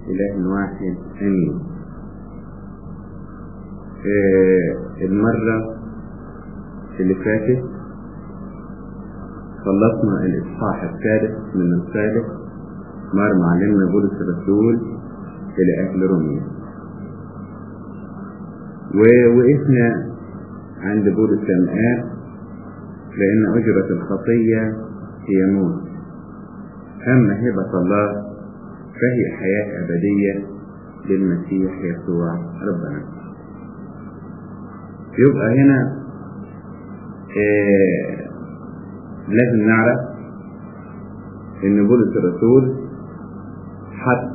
إله واحد أمين. المرة اللي فاتت خلصنا الإصحاح الثالث من الثالث مع معلمنا بولس الرسول إلى أهل روميا، ووقفنا عند بولس الآن لأن أجرة الخطية هي موت، أما هبة الله فهي حياة أبدية للمسيح يسوع ربنا. يبقى هنا لازم نعرف ان بولس الرسول حط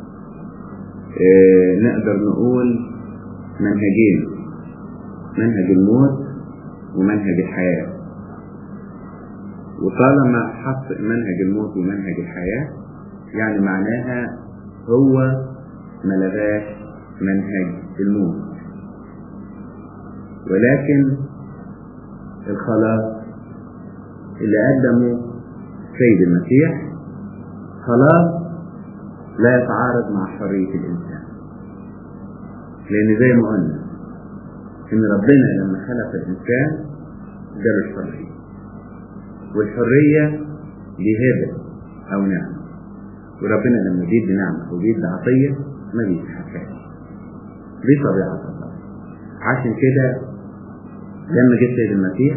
نقدر نقول منهجين، منهج الموت ومنهج الحياة. وطالما حط منهج الموت ومنهج الحياة يعني معناها هو ملغاش منهج الموت، ولكن الخلاص اللي قدمه سيد المسيح خلاص لا يتعارض مع حرية الإنسان، لأن زي ما قلنا إن ربنا لما خلق الإنسان اداله الحرية، والحرية دي هبة أو نعمة، وربنا لما بيدي نعمة أو بيدي عطية ما بيتحكاش، دي طبيعة الله. عشان كده لما جه سيد المسيح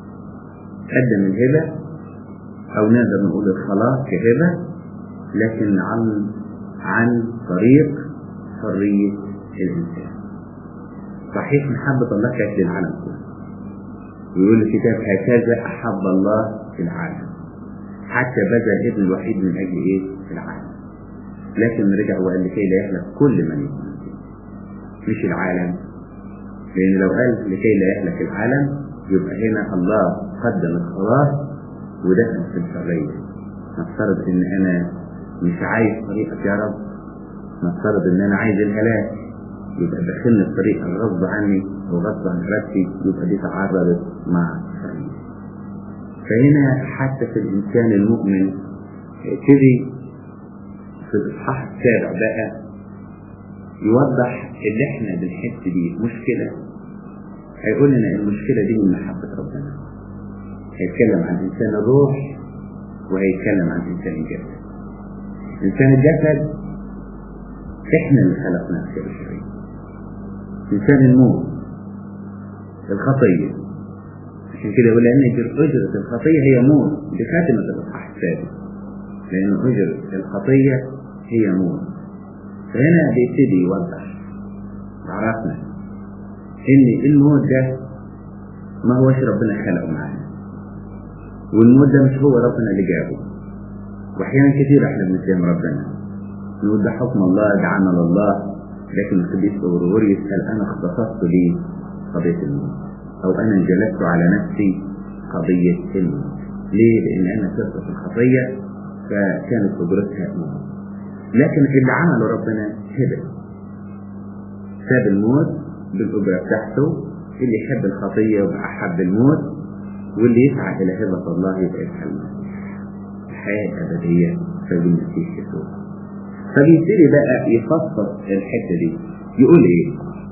قدم الهبة أو نقدر نقول الخلاص كهبة، لكن عن طريق حرية الإنسان. صحيح محبة الله كانت للعالم كله، ويقول الكتاب هكذا أحب الله في العالم حتى بذل ابن الوحيد من أجل إيه؟ العالم. لكن رجع وقال لكي لا يهلك كل من يؤمن به، مش العالم، لأن لو قال لكي لا يهلك العالم يبقى هنا الله قدم الخلاص ودخل في الحرية. نفترض إن أنا مش عايز طريقك يا رب، نفترض إن أنا عايز الهلاك، يبقى دخلني الطريقة غصب عني وغصب عن ربي، يبقى دي تعرضت مع الحرية. فهنا حتى في الإنسان المؤمن ابتدي في الإصحاح السابع بقى يوضح اللي احنا بنحس بيه مشكلة. هيقول لنا المشكلة دي من محبة ربنا، هيتكلم عن إنسان الروح وهيتكلم عن إنسان الجسد. إنسان الجسد احنا اللي خلقناه في الشريعة، إنسان الموت الخطية. عشان كده يقول لأن أجرة الخطية هي موت، بخاتمة الإصحاح السادس، لأن أجرة الخطية هي موت. فهنا بيبتدي يوضح عرفنا إن الموت ده ما هوش ربنا خلقه معانا، والموت ده مش هو ربنا اللي جابه. وأحيانا كتير احنا بنتهم ربنا نقول ده حكم الله، ده عمل الله، لكن القديس غرغوري يسأل أنا اختصصت لي قضية الموت، أو أنا انجلست على نفسي قضية الموت. ليه؟ لأن أنا سرت في الخطية فكانت قدرتها موت، لكن اللي عمله ربنا هبة، ساب الموت بالأجرة بتاعته. اللي يحب الخطية يبقى أحب الموت، واللي يسعى إلى هبة الله يبقى يسعى الحياة الأبدية في المسيح يسوع. فبيبتدي بقى يفصل الحتة دي، يقول إيه؟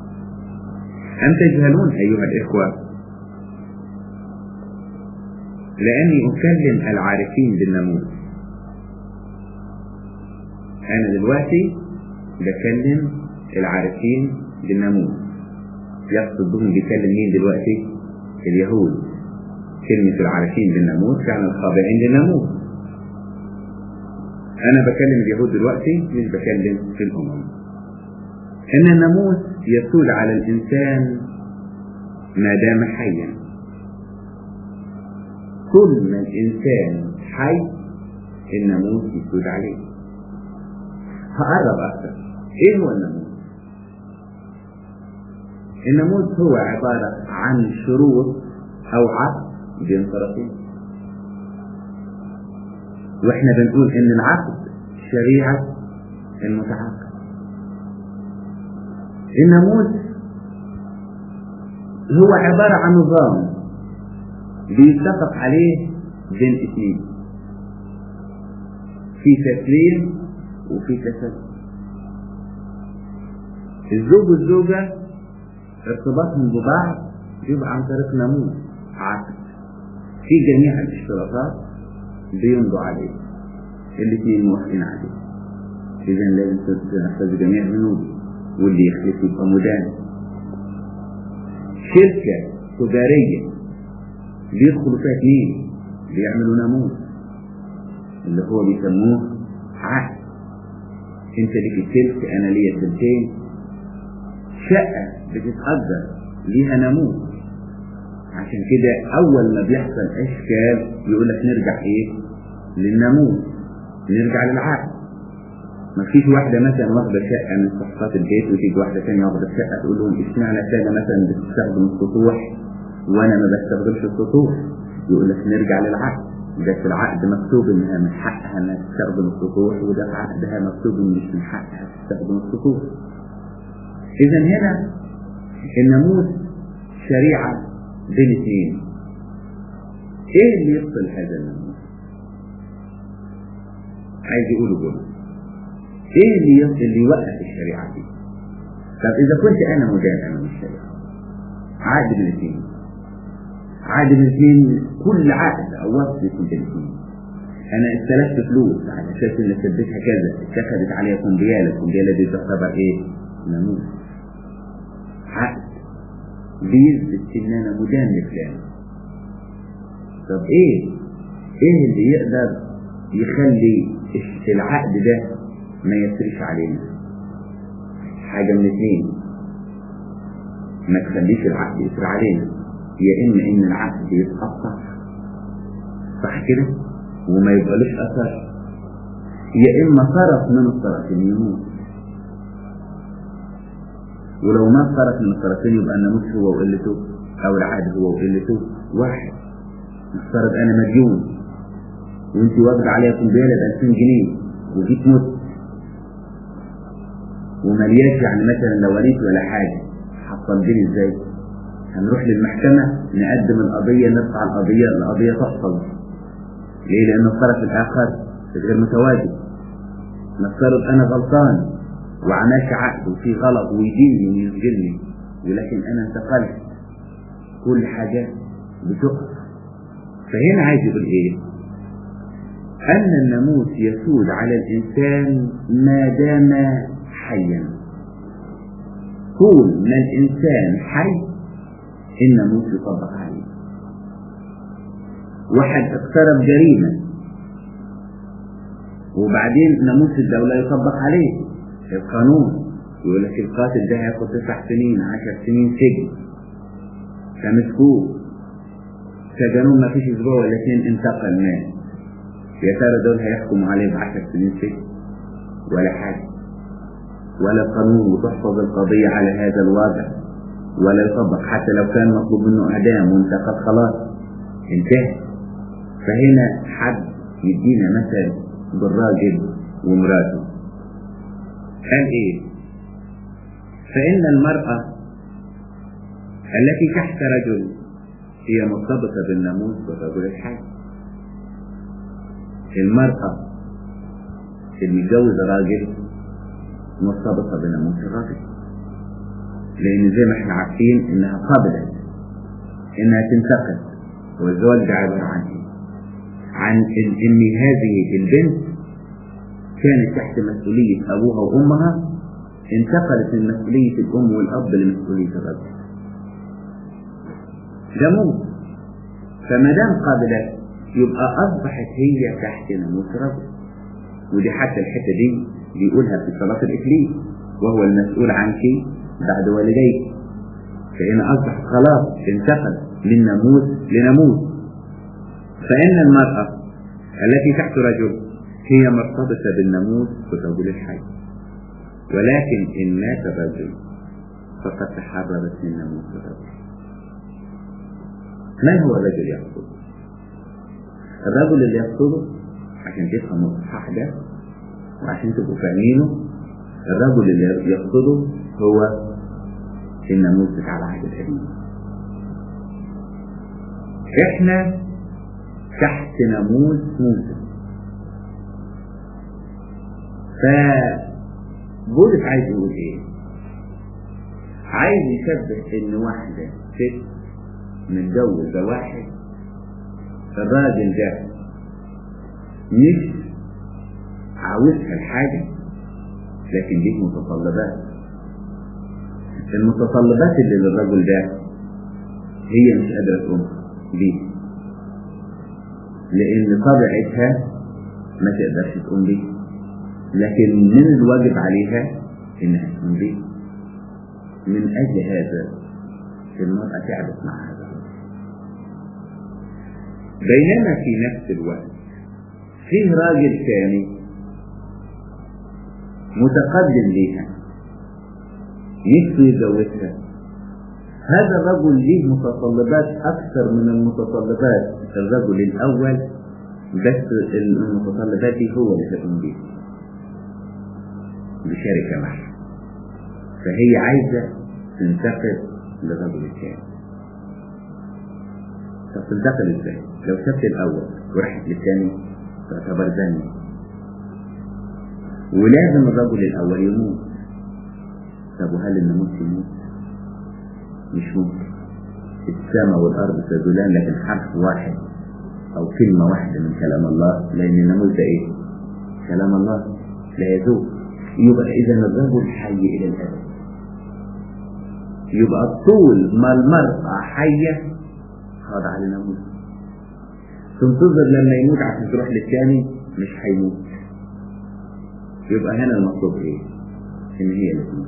أم تجهلون أيها الإخوة لأني أكلم العارفين بالناموس. أنا دلوقتي بكلم العارفين بالناموس. يقصد بهم بيكلم مين دلوقتي؟ اليهود. كلمة العارفين بالناموس كانوا الخاضعين للناموس. أنا بكلم اليهود دلوقتي، مش بكلم في الأمم. إن الناموس يسود على الإنسان ما دام حيا. كل ما الإنسان حي الناموس يسود عليه. هقرب أكثر. إيه هو الناموس؟ الناموس هو عبارة عن شروط أو عقد بين طرفين، وإحنا بنقول إن العقد شريعة المتعاقد. الناموس هو عبارة عن نظام بيتفق عليه بين اثنين، في تسليم وفي تسلم. الزوج والزوجة ارتباطهم ببعض يبقى عن طريق ناموس عقد في جميع الاشتراطات بيمضوا عليه، الاثنين موافقين عليه. إذا لازم تنفذ جميع بنوده، واللي يخلف يبقى مدان. شركة تجارية بيدخلوا فيها اثنين بيعملوا ناموس اللي هو بيسموه عقد. انت ليك التلت انا ليا التلتين. شقة بتتأجر ليها ناموس. عشان كده اول ما بيحصل اشكال يقول لك نرجع للناموس، نرجع للعقد. ما فيش واحدة مثلا واخدة شقة من صفقات البيت وتيجي واحدة ثانية واخدة شقة تقول لهم اشمعنى كذا مثلا بتستخدم السطوح وانا ما بستخدمش السطوح. يقول لك نرجع للعقد. ده في العقد مكتوب انها من حقها انها تستخدم السطوح، وده في عقدها مكتوب ان مش من حقها تستخدم السطوح. اذا هنا الناموس شريعة بين اثنين. ايه اللي يفصل هذا الناموس؟ عايز يقولوا ايه اللي يوقف الشريعة دي؟ طب اذا كنت انا مدافع من الشريعة، عقد بالاثنين، عقد بالاثنين، كل عقد او وصف يكون بالاثنين. انا استلفت فلوس على اساس ان سددتها كذا، اتخذت عليها القنبيالة دي تعتبر ناموس. عقد بيثبت ان انا مدان لفلان. طب ايه اللي يقدر يخلي العقد ده ما يسرش علينا؟ حاجة من اثنين، ما تخليش العقد يسر علينا. يا اما ان العقد يتقطع، صح كده، وما يبقالوش اثر، يا اما طرف من الطرفين يموت. ولو ما طرف من الطرفين يبقى الناموس هو وقلته او العقد هو وقلته واحد. نفترض انا مديون وانت واخد عليها قنبله ب 2000 جنيه وجيت مت وملياش، يعني مثلا لو وريت ولا حاجه، هتصلبني ازاي؟ هنروح للمحكمه نقدم القضيه، نرفع القضيه تحصل. ليه؟ لان الطرف الاخر غير متواجد. نفترض انا غلطان وعملت عقد وفي غلط ويديني ويسجلني، ولكن انا انتقلت، كل حاجه بتقف. فهنا عايز يقول ان الناموس يسود على الانسان ما دام حيا. طول ما الانسان حي الناموس يطبق عليه. واحد اقترب جريمة وبعدين ناموس الدولة يطبق عليه القانون، يقول لك القاتل ده هياخد 9 سنين 10 سنين سجن، فمسكوه سجنوه ما فيش اسبوع ولا 2 انتقل مات. يا ترى دول هيحكموا عليه ب10 سنين سجن ولا حاجة؟ ولا القانون وتحفظ القضية على هذا الوضع ولا يطبق، حتى لو كان مطلوب منه اعدام وانتقل خلاص انتهى. فهنا حد يدينا مثل بالراجل ومراته، قال فإن المرأة التي تحت رجل هي مرتبطة بالناموس بالرجل الحي. المرأة المتجوزة راجل مرتبطة بناموس الراجل، لأن زي ما احنا عارفين إنها قبلت إنها تنتقل، والزواج ده عبارة عن إن هذه البنت كانت تحت مسؤولية أبوها وأمها، انتقلت من مسؤولية الأم والأب لمسؤولية الرجل. ده موت. فما دام قبلت يبقى أصبحت هي تحت ناموس الرجل. ودي حتى الحتة دي بيقولها في صلاة الإكليل، وهو المسؤول عنك بعد والديك. فهنا أصبح خلاص انتقل من ناموس لناموس. فإن المرأة التي تحت رجل هي مرتبطة بالناموس بالرجل الحي، ولكن إن مات الرجل فقد تحررت من ناموس الرجل. من هو الرجل يقصد؟ الرجل اللي يقصده عشان تفهموا الصح ده وعشان تبقوا فاهمينه، الرجل اللي يقصده هو الناموس بتاع العهد القديم. احنا تحت ناموس موسى. فبولس عايز يقول عايز يشبه ان واحدة ست متجوزة واحد، الراجل ده مش عاوزها الحاجة لكن دي متطلبات. المتطلبات اللي للرجل ده هي مش قادرة تقوم بيه، لان طبيعتها ما تقدرش تقوم بيه، لكن من الواجب عليها انها تقوم بيه. من اجل هذا المرأة تعبت مع هذا الرجل. بينما في نفس الوقت فيه راجل ثاني متقدم ليها نفسه يتجوزها. هذا الرجل ليه متطلبات اكثر من المتطلبات الرجل الاول، بس المتطلبات دي هو اللي تقوم بيها بشركة معه، فهي عايزة تنتقل للرجل الثاني. طب تنتقل ازاي؟ لو سبت الاول ورحت للثاني تعتبر زانية، ولازم الرجل الاول يموت. طب وهل الناموس يموت؟ مش ممكن. السماء والارض تزولان لكن حرف واحد او كلمة واحدة من كلام الله، لان الناموس ده ايه؟ كلام الله لا يزول. يبقى اذا الرجل حي الى الابد. يبقى طول ما المرأة حية خاضعة لناموس. تنتظر لما يموت عشان تروح للثاني؟ مش هيموت. يبقى هنا المطلوب ايه؟ ان هي اللي تموت،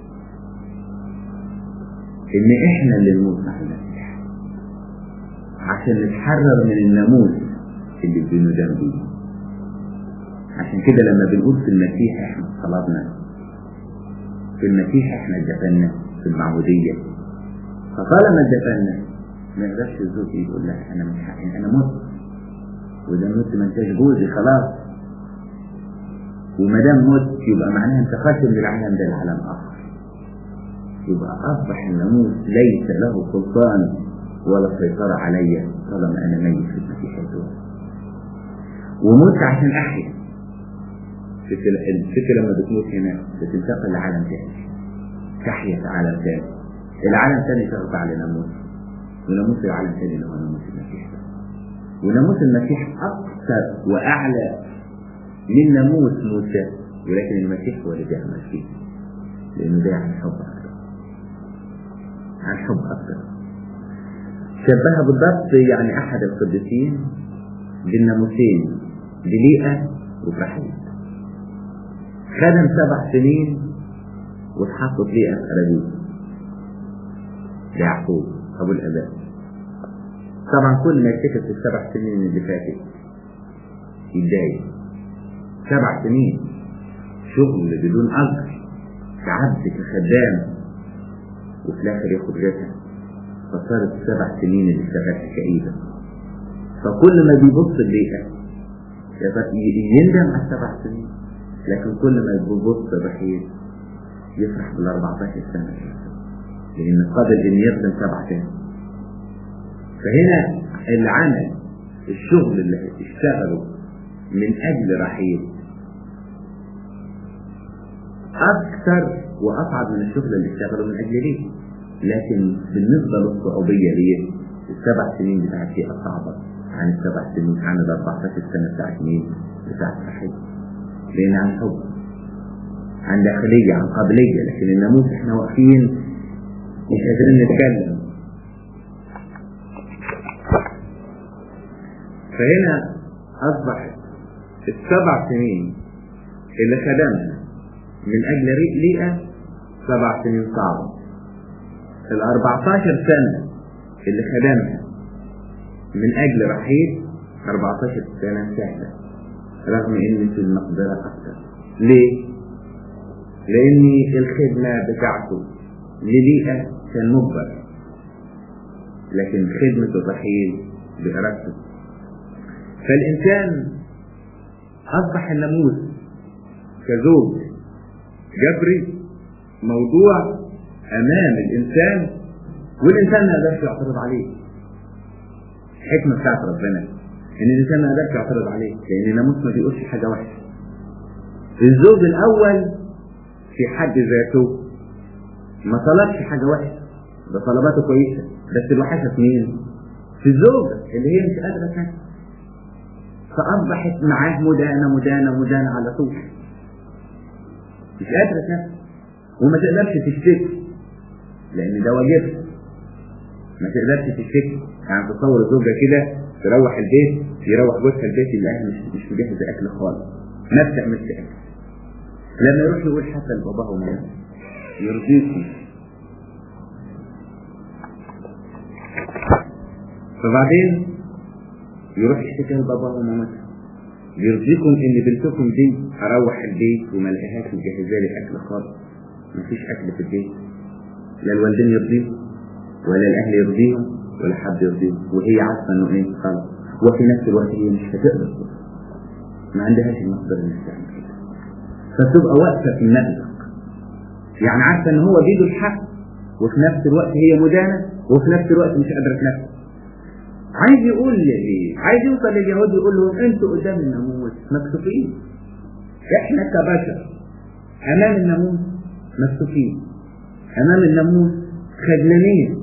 ان احنا اللي نموت مع المسيح عشان نتحرر من الناموس اللي بندم بيه. عشان كده لما بنقول في المسيح احنا صلبنا، في المسيح احنا اتدفنا في المعمودية. فطالما اتدفنا ما يقدرش الزوج يقول لها انا مش حقين، انا مت، وده مت ما انتش جوزي خلاص. وما دام مت يبقى معناها انتقلت من العالم ده لعالم اخر. يبقى اصبح الناموس ليس له سلطان ولا سيطرة علي طالما انا ميت في المسيح يسوع. ومت عشان احيا. الست لما بتموت هنا بتنتقل لعالم ثاني، تحيا في عالم ثاني. العالم ثاني تخضع لناموس، وناموس العالم ثاني اللي هو ناموس المسيح. وناموس المسيح اكثر واعلى من ناموس موسى، ولكن المسيح هو اللي بيعمل فيه، لانه ده عن حب اكثر، عن حب اكثر. شبهها بالضبط يعني احد القديسين بالناموسين، بليئة وبرحيل. خدم 7 سنين واتحطت ليئة في أراجيل ليعقوب أبو الأباء. طبعا كل ما يفتكر في ال7 سنين اللي فاتت يتضايق. 7 سنين شغل بدون أجر، كعبد كخدام، وفي الآخر ياخد رزقها. فصارت 7 سنين اللي اشتغلت كئيبة. فكل ما بيبص الليئة يندم على 7 سنين، لكن كل ما يبص الرحيل يفرح بال14 سنة، لأن قادر أن يخدم 7 سنين. فهنا العمل، الشغل اللي اشتغله من أجل رحيل أكثر وأصعب من الشغل اللي اشتغله من أجل ليه. لكن بالنسبة للصعوبية ليه 7 سنين بتاعت فيه أصعبة عن 7 سنين، عن 14 سنة بتاعت مين؟ بتاعت رحيل. لأن عن حب، عن داخلية، عن قابلية. لكن الناموس احنا واقفين مش قادرين نتكلم. فهنا أصبحت 7 سنين اللي خدمها من أجل ليئة 7 سنين صعبة. 14 سنة اللي خدمها من أجل رحيل 14 سنة سهلة، رغم ان في المقدرة اكثر. ليه؟ لان الخدمة بتاعته لليئة كان مجبر، لكن خدمة الرحيل بإرادته. فالإنسان أصبح الناموس كزوج جبري موضوع أمام الإنسان، والإنسان ما يقدرش يعترض عليه. الحكمة بتاعت ربنا إن الإنسان ما يقدرش يعترض عليه، لأن الناموس ما بيقولش حاجة وحشة. الزوج الأول في حد ذاته ما طلبش حاجة وحشة، ده طلباته كويسة، بس الوحشة في مين؟ في الزوجة اللي هي مش قادرة تنام، فأصبحت معاه مدانة على طول، مش قادرة تنام وما تقدرش تشتكي لأن ده واجبها، ما تقدرش تشتكي. يعني تصور زوجة كده تروح البيت، يروح جوزها البيت اللي مش مجهز أكل خالص، ما بتعملش أكل، لما يروح يقول حتى لباباه ومامته يرضيكم، فبعدين يروح يشتكي لباباه ومامته يرضيكم ان بنتكم دي اروح البيت وما لقاهاش مجهزه لي اكل خالص، مفيش اكل في البيت، لا الوالدين يرضيهم ولا الاهل يرضيهم ولا حد يرضيهم، وهي عارفه انه ايه خلاص، وفي نفس الوقت هي مش هتقدر، ما عندهاش المقدره انها تعمل كده، فتبقى واقفه في المأزق، يعني عارفه ان هو بيده الحق وفي نفس الوقت هي مدانه وفي نفس الوقت مش قادره تنفذ. عايز يقول ايه؟ عايز يوصل لليهود يقول لهم انتوا قدام الناموس مكسوفين، احنا كبشر امام الناموس مكسوفين، امام الناموس خجلانين،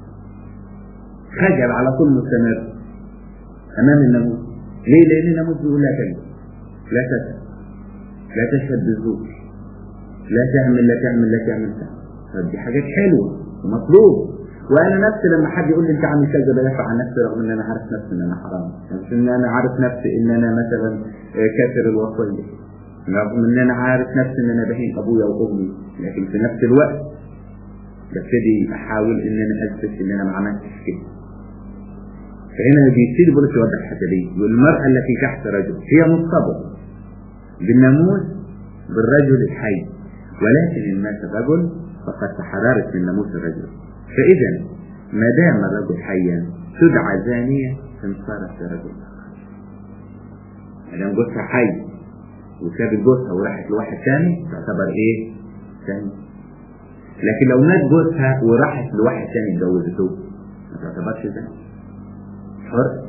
خجل على طول مستمر امام الناموس. ليه؟ لان الناموس بيقول لا تكذب، لا تسرق، لا تشهد بالزور، لا تعمل. طب دي حاجات حلوه ومطلوب، وانا نفسي لما حد يقول لي انت عامل كذا بدافع عن نفسي رغم ان انا عارف نفسي ان انا حرام، مش ان انا عارف نفسي ان انا مثلا كافر الوصيه، رغم ان انا عارف نفسي ان انا بهين ابويا وامي، لكن في نفس الوقت ببتدي احاول ان انا اثبت ان انا ما عملتش كده. فهنا بيبتدي بولس يوضح الحته دي، يقول المراه التي تحت رجل هي مرتبطه بالناموس بالرجل الحي، ولكن ان مات الرجل فقد تحررت من ناموس الرجل، فإذا ما دام الرجل حيا تدعى زانية إن صارت لرجل آخر. ما دام جوزها حي وسابت جوزها وراحت لواحد ثاني تعتبر إيه؟ زانية. لكن لو مات جوزها وراحت لواحد ثاني اتجوزته ما تعتبرش زانية، حر،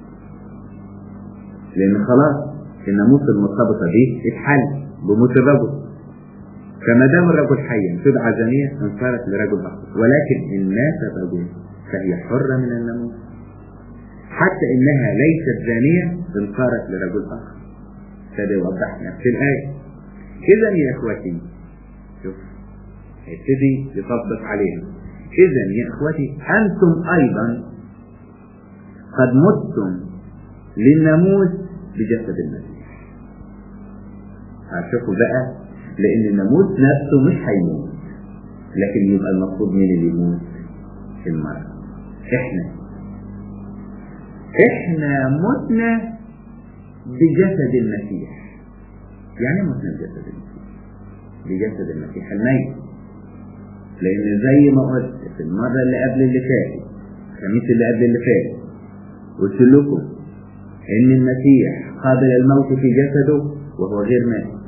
لأن خلاص الناموس المرتبطة دي اتحل بموت الرجل. فما دام الرجل حيا تدعى زانية إن صارت لرجل آخر، ولكن إن مات الرجل فهي حرة من الناموس، حتى إنها ليست زانية إن صارت لرجل آخر. هذا يوضح نفس الآية. إذا يا إخوتي، شوف ابتدي يطبق عليهم، إذا يا إخوتي أنتم أيضا قد متم للناموس بجسد المسيح. هشوفوا بقى، لأن الناموس نفسه مش هيموت، لكن يبقى المفروض مين اللي يموت؟ المرأة. احنا متنا بجسد المسيح. يعني متنا بجسد المسيح؟ بجسد المسيح الميت، لأن زي ما قلت في المرة اللي قبل اللي فاتت، الخميس اللي قبل اللي فاتت، قلت لكم إن المسيح قابل الموت في جسده وهو غير مات،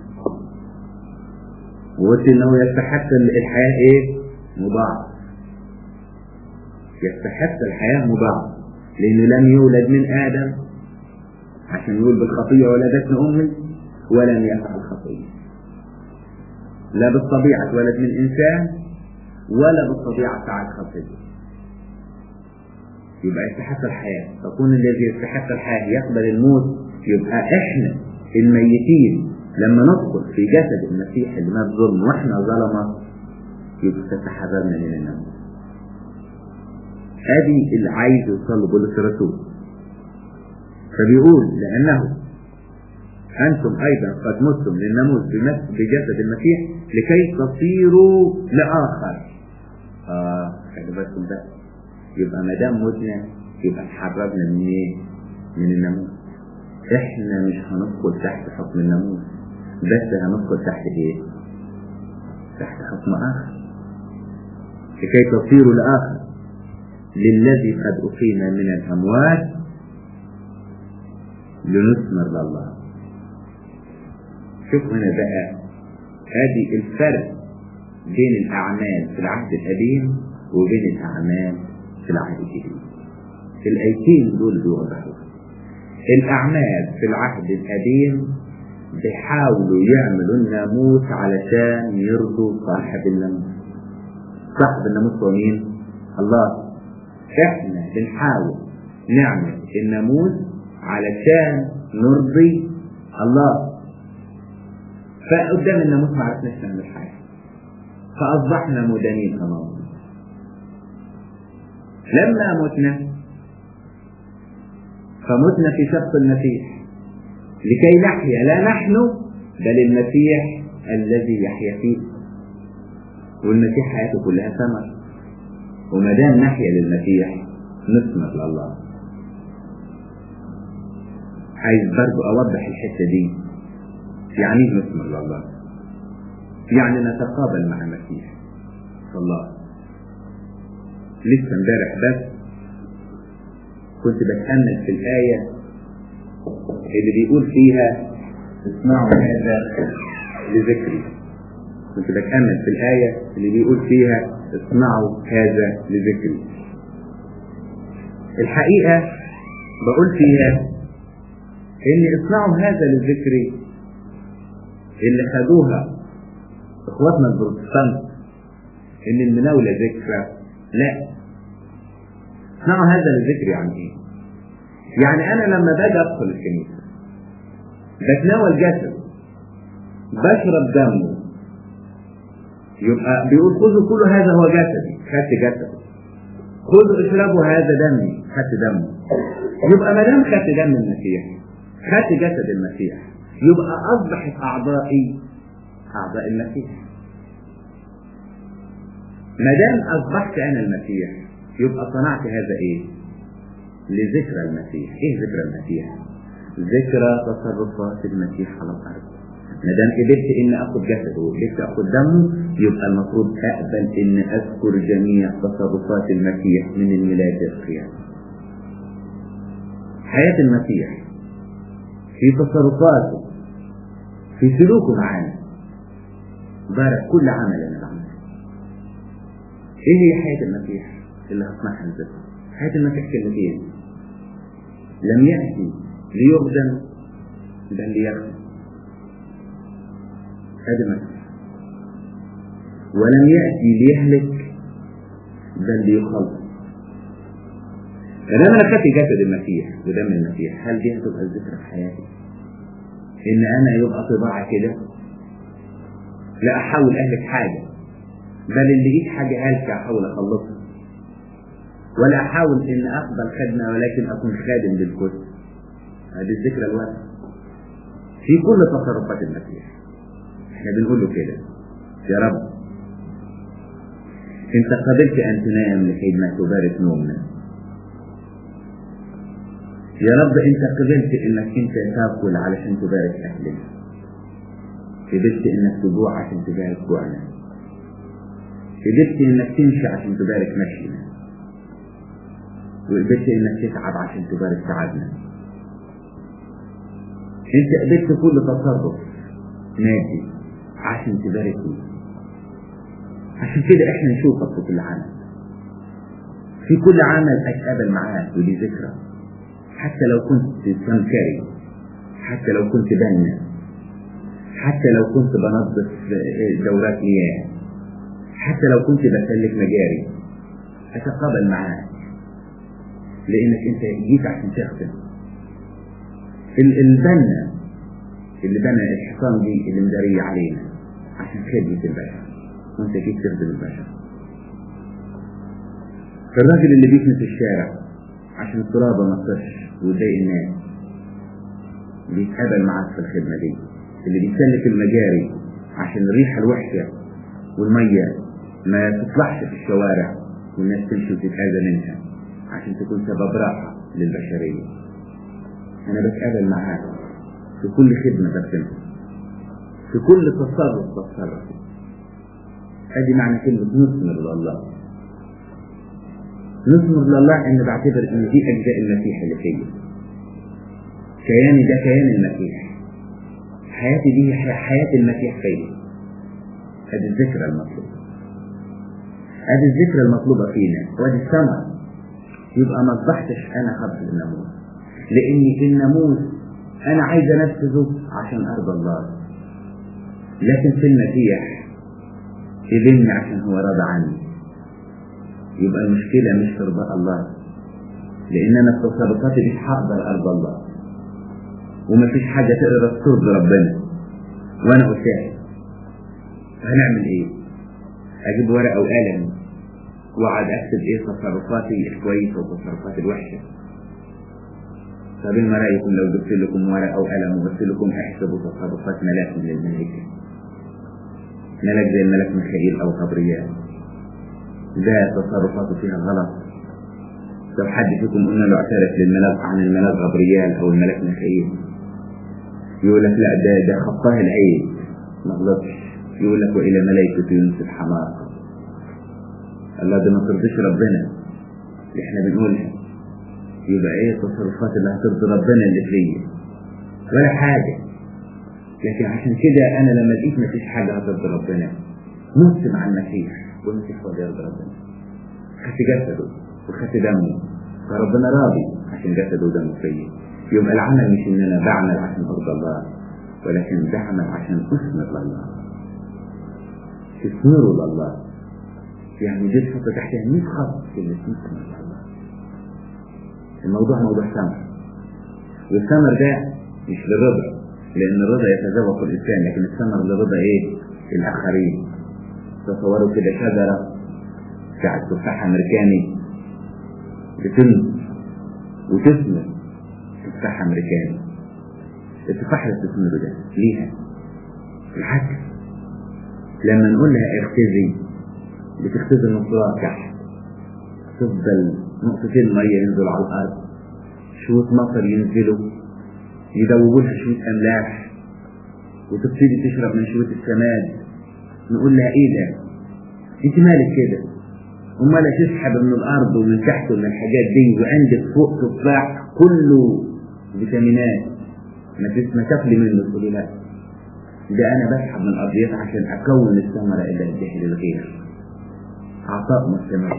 وقلت انه يستحق الحياة ايه؟ مضاعف، يستحق الحياة مضاعف، لانه لم يولد من ادم عشان يقول بالخطية ولدتني امي، ولم يفعل خطية، لا بالطبيعة ولد من انسان ولا بالطبيعة فعل خطية، يبقى يستحق الحياة. فكون الذي يستحق الحياة يقبل الموت، يبقى احنا الميتين لما ندخل في جسد المسيح اللي مات ظلم واحنا ظلمة، يبقى تتحررنا من الناموس. ادي اللي عايز يوصل بولس الرسول، فبيقول لانه انتم ايضا قد متم للناموس بجسد المسيح لكي تصيروا لاخر. خلي بالكم بقى، يبقى ما دام متنا يبقى تحررنا من ايه؟ من الناموس. احنا مش هندخل تحت حكم الناموس، بس هندخل تحت ايه؟ تحت حكم اخر، لكي تصيروا لاخر للذي قد اقيم من الاموات لنثمر لله. شوف هنا بقى، ادي الفرق بين الاعمال في العهد القديم وبين الاعمال في العهد الجديد. الايتين دول بيوضحوا الاعمال في العهد القديم بيحاولوا يعملوا الناموس علشان يرضوا صاحب الناموس، صاحب الناموس هو مين؟ الله. احنا بنحاول نعمل الناموس علشان نرضي الله، فقدام الناموس ما عرفناش نعمل حاجة، فأصبحنا مدانين أمام الله. لما متنا فمتنا في شخص المسيح لكي نحيا لا نحن بل المسيح الذي يحيا فيه. والمسيح حياته كلها ثمر، وما دام نحيا للمسيح نثمر لله. عايز برضو أوضح الحتة دي. يعني ايه نثمر لله؟ يعني نتقابل مع المسيح صلى الله. لسه امبارح بس كنت بتأمل في الآية اللي بيقول فيها اسمعوا هذا لذكري. كنت بتأمل في الآية اللي بيقول فيها اسمعوا هذا لذكري. الحقيقة بقول فيها ان اسمعوا هذا لذكري اللي خدوها اخواتنا البروتستانت ان المناولة ذكرى. لا، اسمعوا هذا لذكري يعني ايه؟ يعني انا لما باجي ادخل الكنيسة بتناول جسد بشرب دمه، يبقى بيقول خذوا كل هذا هو جسدي، خدت جسد. خذوا اشربوا هذا دمي، خدت دمه. يبقى ما دام خدت دم المسيح، خدت جسد المسيح، يبقى اصبحت اعضائي اعضاء المسيح. ما دام اصبحت انا المسيح يبقى صنعت هذا ايه؟ لذكرى المسيح. ايه ذكرى المسيح؟ ذكرى تصرفات المسيح على الارض. ما دام قبلت ان اخذ جسده وقبلت اخذ دمه، يبقى المفروض اقبل ان اذكر جميع تصرفات المسيح من الميلاد للقيامه. حياه المسيح في تصرفاته في سلوكه معانا بارك كل عمل انا بعمله. ايه هي حياه المسيح اللي هسمعها نذكر؟ حياه المسيح كلمتين: لم ياتي ليخدم بل ليخدم. هذا المسيح. ولم يأتي ليهلك بل ليخلص. فلما أنا خدت جسد المسيح ودم المسيح، هل دي هتبقى الذكرى في حياتي؟ إن أنا يبقى طباعة كده لا أحاول أهلك حاجة، بل اللي لقيت حاجة هالكة أحاول أخلصها، ولا أحاول إن أقبل خدمة ولكن أكون خادم للكل. هذه الذكرى الواحدة في كل تصرفات المسيح. احنا بنقول له كده: يا رب انت قبلت ان تنام لكي ما تبارك نومنا. يا رب انت قبلت انك انت تاكل علشان تبارك اهلنا. قبلت انك تجوع عشان تبارك جوعنا. قبلت انك تمشي عشان تبارك مشينا. وقبلت انك تتعب عشان تبارك تعبنا. انت قبلت كل تصرف ناجي عشان تباركني. عشان كده احنا نشوفك في كل عمل. في كل عمل اتقابل معاك ولي ذكرى. حتى لو كنت سمكري، حتى لو كنت بنا، حتى لو كنت بنظف دورات مياه، حتى لو كنت بسلك مجاري، اتقابل معاك لانك انت جيت عشان تخدم. البنا اللي بنى الحصان دي اللي مدارية علينا عشان خدمة البشر، وانت جيت تخدم البشر. الراجل اللي بيكنس الشارع عشان الترابة ما تصيرش وتضايق الناس، بيتقابل معاك في الخدمة دي. اللي بيسلك المجاري عشان الريحة الوحشة والمية ما تطلعش في الشوارع والناس تمشي وتتأذى منها، عشان تكون سبب راحة للبشرية. انا بتقابل معاك في كل خدمة بخدمها، في كل تصرف بتصرفه. ادي معنى كلمة نثمر لله. نثمر لله ان بعتبر ان دي اجزاء المسيح اللي فيا. كياني ده كيان المسيح. حياتي دي حياة المسيح فيا. ادي الذكرى المطلوبة. ادي الذكرى المطلوبة فينا، وادي الثمر. يبقى ما اصبحتش انا خبز الناموس، لاني الناموس انا عايز انفذه عشان ارضى الله، لكن في المسيح قبلني عشان هو راضى عني. يبقى المشكلة مش في رضا الله، لأن أنا في تصرفاتي مش هقدر أرضى الله، ومفيش حاجة تقدر ترضي ربنا وأنا أساعد. هنعمل إيه؟ أجيب ورقة وقلم وأقعد أكتب إيه تصرفاتي الكويسة وتصرفاتي الوحشة. طب ما رأيكم لو جبت لكم ورقة وقلم وقلت لكم احسبوا تصرفات ملاك من الملائكة، ملاك زي الملاك ميخائيل أو غبريال، ده تصرفاته فيها غلط. لو حد فيكم قلنا له اعترف للملاك عن الملاك غبريال أو الملاك ميخائيل، يقول لك لا ده خطاه العيب ما غلطش. يقول لك وإلى ملائكة يونس الحمار. الله ده ما ترضيش ربنا اللي احنا بنقولها. يبقى ايه التصرفات اللي هترضي ربنا اللي فيا؟ ولا حاجة. لكن عشان كده انا لما لقيت مفيش حاجة هترضي ربنا مت مع المسيح، والمسيح هو اللي يرضي ربنا. خدت جسده وخدت دمه، فربنا راضي عشان جسده ودمه فيا. يبقى العمل مش ان انا بعمل عشان ارضى الله، ولكن بعمل عشان اثمر لله، تثمروا لله. يعني دي تحط تحتها 100 خط كلمة تثمر لله. الموضوع موضوع ثمر، والثمر ده مش للرضا، لان الرضا يتذوق الانسان، لكن الثمر للرضا ايه؟ الاخرين. تصوروا كده شجرة بتاعت تفاح امريكاني بتنمو وتثمر تفاح امريكاني. التفاح اللي بتثمره ده ليها الحكم. لما نقول لها اختزي بتختزي النصرات تحت، تفضل نقطتين ميه ينزلوا على الارض، شوية مطر ينزلوا يدوبوا لها شوية املاح، وتبتدي تشرب من شوية السماد. نقول لها ايه ده؟ انت مالك كده؟ امال تسحب من الارض ومن تحت ومن الحاجات دي، وعندك فوق تفاح كله فيتامينات ما تاكلي منه. تقولي لا ده انا بسحب من الارضيات عشان اكون الثمرة اللي اديها للغير. عطاء مستمر،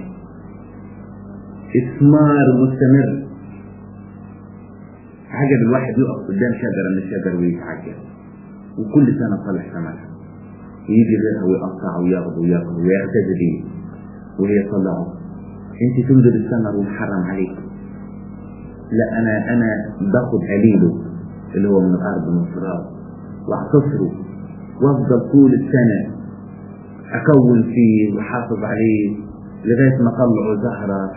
اثمار مستمر. عجب الواحد يقف قدام شجرة من الشجر ويتعجب، وكل سنة طلع ثمرها، ويجي غيرها ويقطع وياخد ويختزي بيه وهي طلعه. انت تنزل الثمر ومحرم عليك. لا انا باخد قليله اللي هو من الارض من التراب واعتصره، وافضل طول السنة اكون فيه وحافظ عليه لغاية ما طلعوا زهرة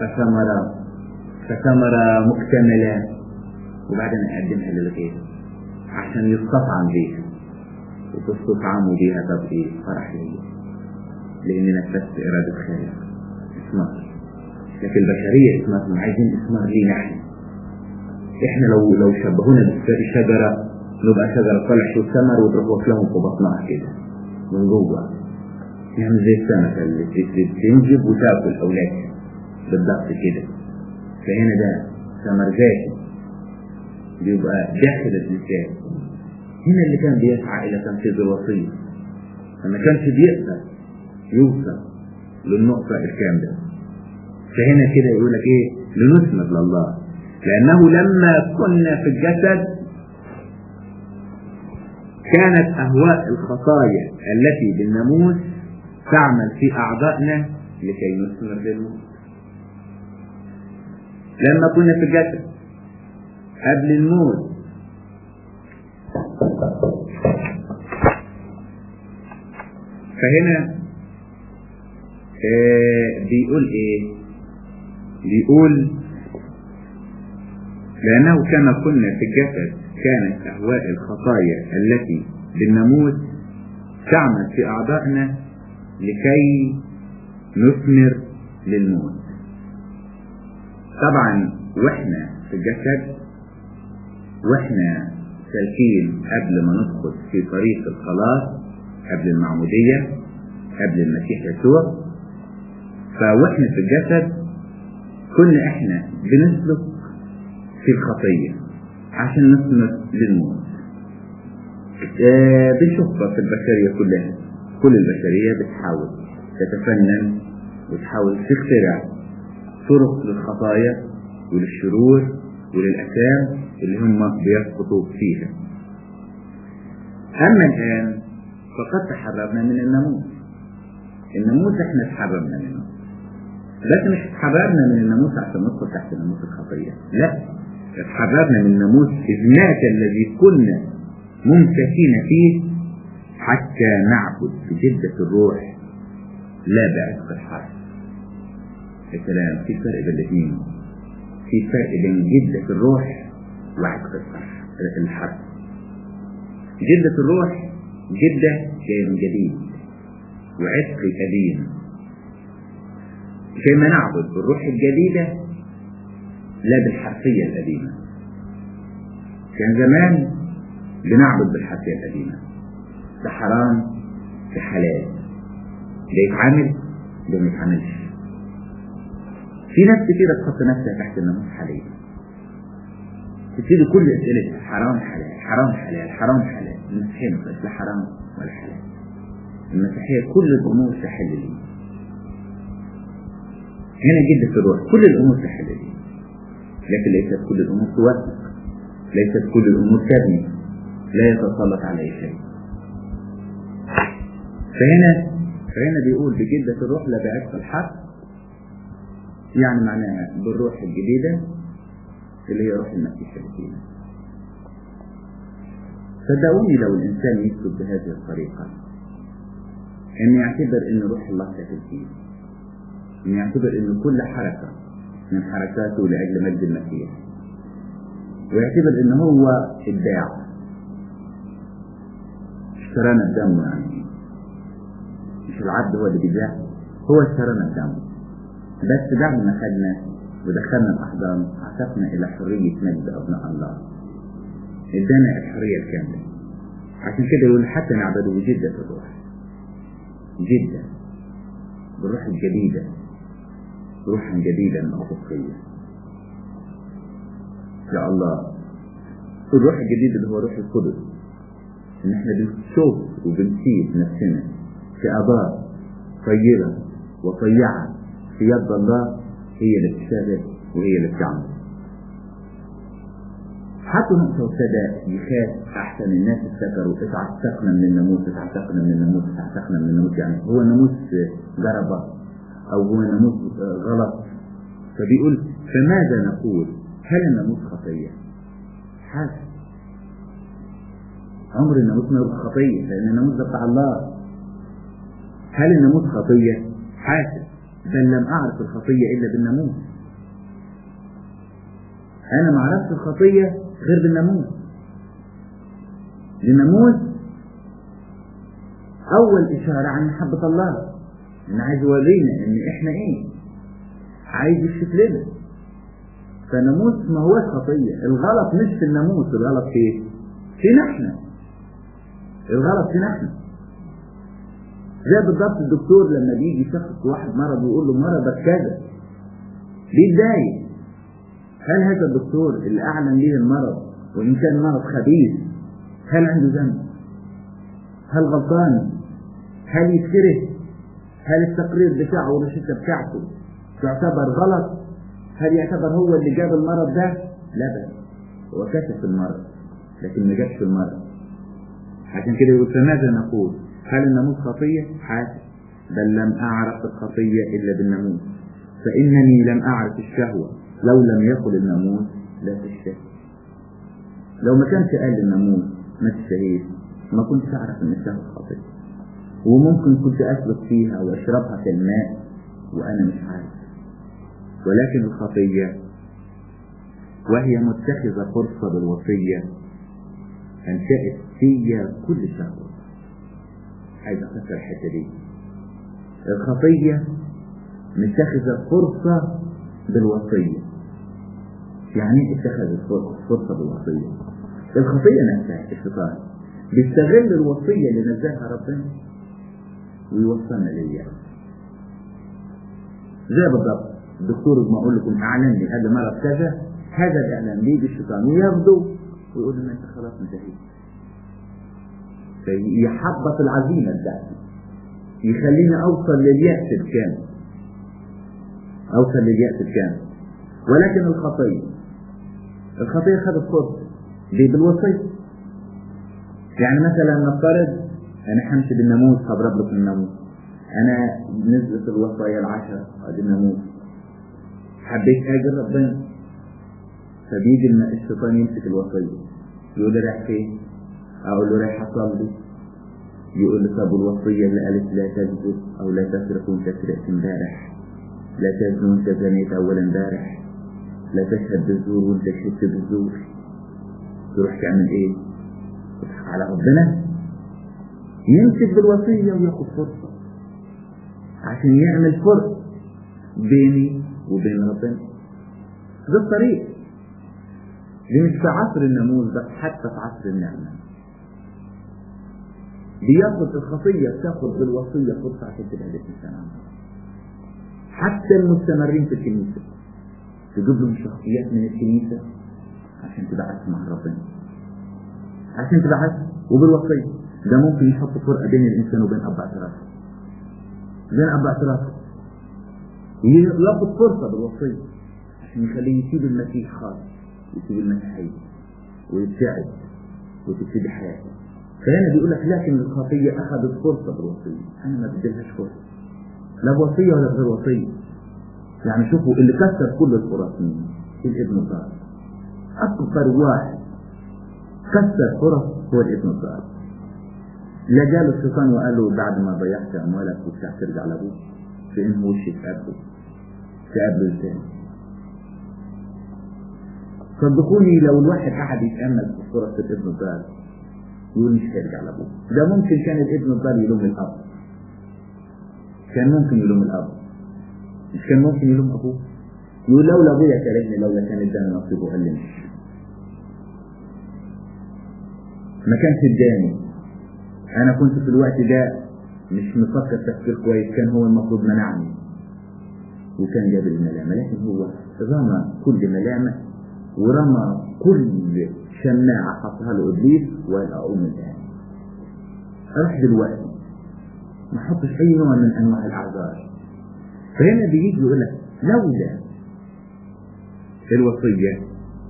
فثمرة مكتملة، وبعدين اقدمها للغير عشان يستطعم بيها، وتستطعموا بيها. طب ايه؟ فرح لي لاني نفذت ارادة خالق اسمار. لكن البشرية اسمارهم عايزين اسمار لينا احنا لو شبهونا بالشجرة نبقى شجرة طلع شو ثمر وتروح لهم في بطنها كده من جوه، يعني زي السمكة اللي بتنجب وتاكل اولادها بالضبط كده. فهنا ده ثمر ذاتي بيبقى داخل الانسان. هنا اللي كان بيسعى الى تنفيذ الوصية ما كانش بيقدر يوصل للنقطة الكاملة. فهنا كده يقول لك ايه؟ لنثمر لله، لانه لما كنا في الجسد كانت اهواء الخطايا التي بالناموس تعمل في اعضائنا لكي نثمر للموت. لما كنا في الجسد قبل الموت فهنا بيقول ايه؟ بيقول لأنه كما كنا في الجسد كانت أهواء الخطايا التي بالناموس تعمل في أعضائنا لكي نثمر للموت. طبعا واحنا في الجسد واحنا سالكين قبل ما ندخل في طريق الخلاص، قبل المعمودية، قبل المسيح يسوع، فواحنا في الجسد كنا احنا بنسلك في الخطية عشان نثمر للموت. بنشوفها في البشرية كلها، كل البشرية بتحاول تتفنن وتحاول تخترع طرق للخطايا وللشرور وللأثام اللي هم بيسقطوا فيها. أما الآن فقد تحررنا من الناموس. الناموس احنا تحررنا منه، بس مش اتحررنا من الناموس عشان ندخل تحت ناموس الخطية، لا، اتحررنا من الناموس إذ مات الذي كنا ممسكين فيه حتى نعبد بجدة الروح لا بعتق الحرف. الكلام في فرق بين الاثنين، في فرق بين جدة الروح وعتق الحرف. جدة الروح جدة جاية من جديد، وعتق قديم. كما نعبد بالروح الجديدة لا بالحرفية القديمة. كان زمان بنعبد بالحرفية القديمة، ده حرام ده حلال، ده يتعامل ده ما يتعاملش. في ناس كتير تحط نفسها تحت الناموس حاليا، تبتدي كل اسئلتها حرام حلال حرام حلال حرام حلال. المسيحية ما فيهاش لا حرام ولا حلال، المسيحية كل الامور تحل لي. هنا جدة الروح كل الامور تحل لي، لكن ليست كل الامور توثق، ليست كل الامور تبني، لا يتسلط على شيء. فهنا بيقول بجدة الروح لا بعتق الحرف، يعني معناها بالروح الجديدة اللي هي روح المسيح اللي فينا. صدقوني لو الإنسان يكتب بهذه الطريقة، إن يعتبر إن روح الله كاتب فيه، إن يعتبر إن كل حركة من حركاته لأجل مجد المسيح، ويعتبر إن هو إبداع اشترانا بدمه. يعني مش العبد هو اللي بيبيع، هو اشترانا بدمه. بس بعد ما خدنا ودخلنا الأحضان عتقنا إلى حرية مجد أبناء الله، ادانا الحرية الكاملة. عشان كده يقول حتى نعبده بجدة الروح، جدة بالروح الجديدة، روحا جديدة من الأفقية. يا الله، الروح الجديد اللي هو روح القدس، إن احنا بنشوف وبنسيب نفسنا في آبار طيبة وطيعة في يد الله، هي اللي بتشتغل وهي اللي بتعمل. حتى نقطة ابتدى يخاف أحسن الناس افتكروا اتعتقنا من الناموس اتعتقنا من الناموس اتعتقنا من الناموس، يعني هو الناموس جربة أو هو الناموس غلط. فبيقول فماذا نقول؟ هل الناموس خطية؟ حاسب، عمر الناموس ما يبقى خطية، لأن الناموس ده بتاع الله. هل الناموس خطية؟ حاسب، بل لم أعرف الخطية إلا بالناموس. أنا ما عرفت الخطية غير بالناموس. الناموس أول إشارة عن محبة الله، إن عايز يورينا إن إحنا إيه، عايز يكشف لنا. فالناموس ما هوش خطية. الغلط مش في الناموس، الغلط فينا إحنا، الغلط فينا إحنا. زي بالضبط الدكتور لما بيجي يشخص واحد مرض ويقول له مرضك كذا، بيتضايق. هل هذا الدكتور اللي أعلن ليه المرض وإن كان مرض خبيث هل عنده ذنب؟ هل غلطان؟ هل يتكره؟ هل التقرير بتاعه والروشته بتاعته تعتبر غلط؟ هل يعتبر هو اللي جاب المرض ده؟ لا بل هو كشف المرض لكن ما جابش المرض. عشان كده يقول فماذا نقول؟ هل الناموس خطية؟ حاسب، بل لم أعرف الخطية إلا بالناموس، فإنني لم أعرف الشهوة لو لم يقل الناموس لا تشتهي. لو ما كانش قال الناموس ما تشتهيش ما كنتش أعرف إن الشهوة خطية، وممكن كنت أسلك فيها وأشربها كالماء وأنا مش عارف. ولكن الخطية وهي متخذة فرصة بالوصية أنشأت فيا كل شهوة. عايز أفسر الحتة دي. الخطية متخذة فرصة بالوصية. يعني اتخذت فرصة بالوصية. الخطية نفسها الشيطان بيستغل الوصية اللي نزلها ربنا ويوصلنا ليها. زي بالضبط الدكتور ما اقول لكم اعلن لي هذا مرض كذا، هذا الاعلان بيجي الشيطان وياخده ويقول لنا انت خلاص انتهيت، فيحبط العزيمة بتاعتي، يخليني اوصل لليأس الكامل، اوصل لليأس الكامل. ولكن الخطية خدت فرصة دي بالوصية. يعني مثلا نفترض انا همشي بالناموس، هضرب لكم الناموس، أنا نزلت الوصايا العشر هذا الناموس، حبيت أجر ربنا، فبيجي الشيطان يمسك الوصية يقول لي رايح فين؟ أقول له رايح أصلي. يقول لي طب الوصية اللي قالت لا تكذب أو لا تسرق وأنت سرقت امبارح، لا تزني وأنت زنيت أول امبارح، لا تشهد بالزور وأنت شهدت بالزور، تروح تعمل إيه؟ تضحك على ربنا؟ يمسك بالوصية وياخد فرصة عشان يعمل فرق بيني وبين ربنا. ده الطريق. دي مش في عصر الناموس بس، حتى في عصر النعمة بياخد الخطية بتاخد بالوصية فرصة عشان تبقى الإنسان عنه. حتى المستمرين في الكنيسة تجيب لهم شخصيات من الكنيسة عشان تبقى مع ربنا، عشان تبقى وبالوصية. ده ممكن يحط فرقة بين الإنسان وبين أب اعترافه، بين أب اعترافه ياخد فرصة بالوصية عشان يخليه يسيب المسيح خالص، يسيب المسيحية ويبتعد وتبتدي حياته. فهنا بيقول لك لكن الخطية أخذت فرصة بالوصية، أنا ما بديلهاش فرصة لا بوصية ولا بغير وصية. يعني شوفوا اللي كسر كل الفرص مين؟ الابن الضال. أكثر واحد كسر فرص هو الابن الضال. لا جاله الشيطان وقال له بعد ما ضيعت أموالك وبتاع ترجع لأبوك، في إنه وش تقابله ازاي؟ صدقوني لو الواحد قاعد يتأمل في فرص الابن الضال يقول مش هيرجع لأبوه. ده ممكن كان الابن الضال يلوم الأب، كان ممكن يلوم الأب، مش كان ممكن يلوم أبوه. يقول لولا أبويا كرهني، لولا كان اداني نصيبه قال لي مش، ما كانش اداني. أنا كنت في الوقت ده مش مفكر تفكير كويس، كان هو المفروض منعني وكان جاب الملامة، لكن هو رمى كل ملامة ورمى كل شماعة حطها له إبليس وقال أقوم الآن أروح دلوقتي، ما حطش أي نوع من أنواع الأعذار. فهنا بيجي يقول لك لولا الوصية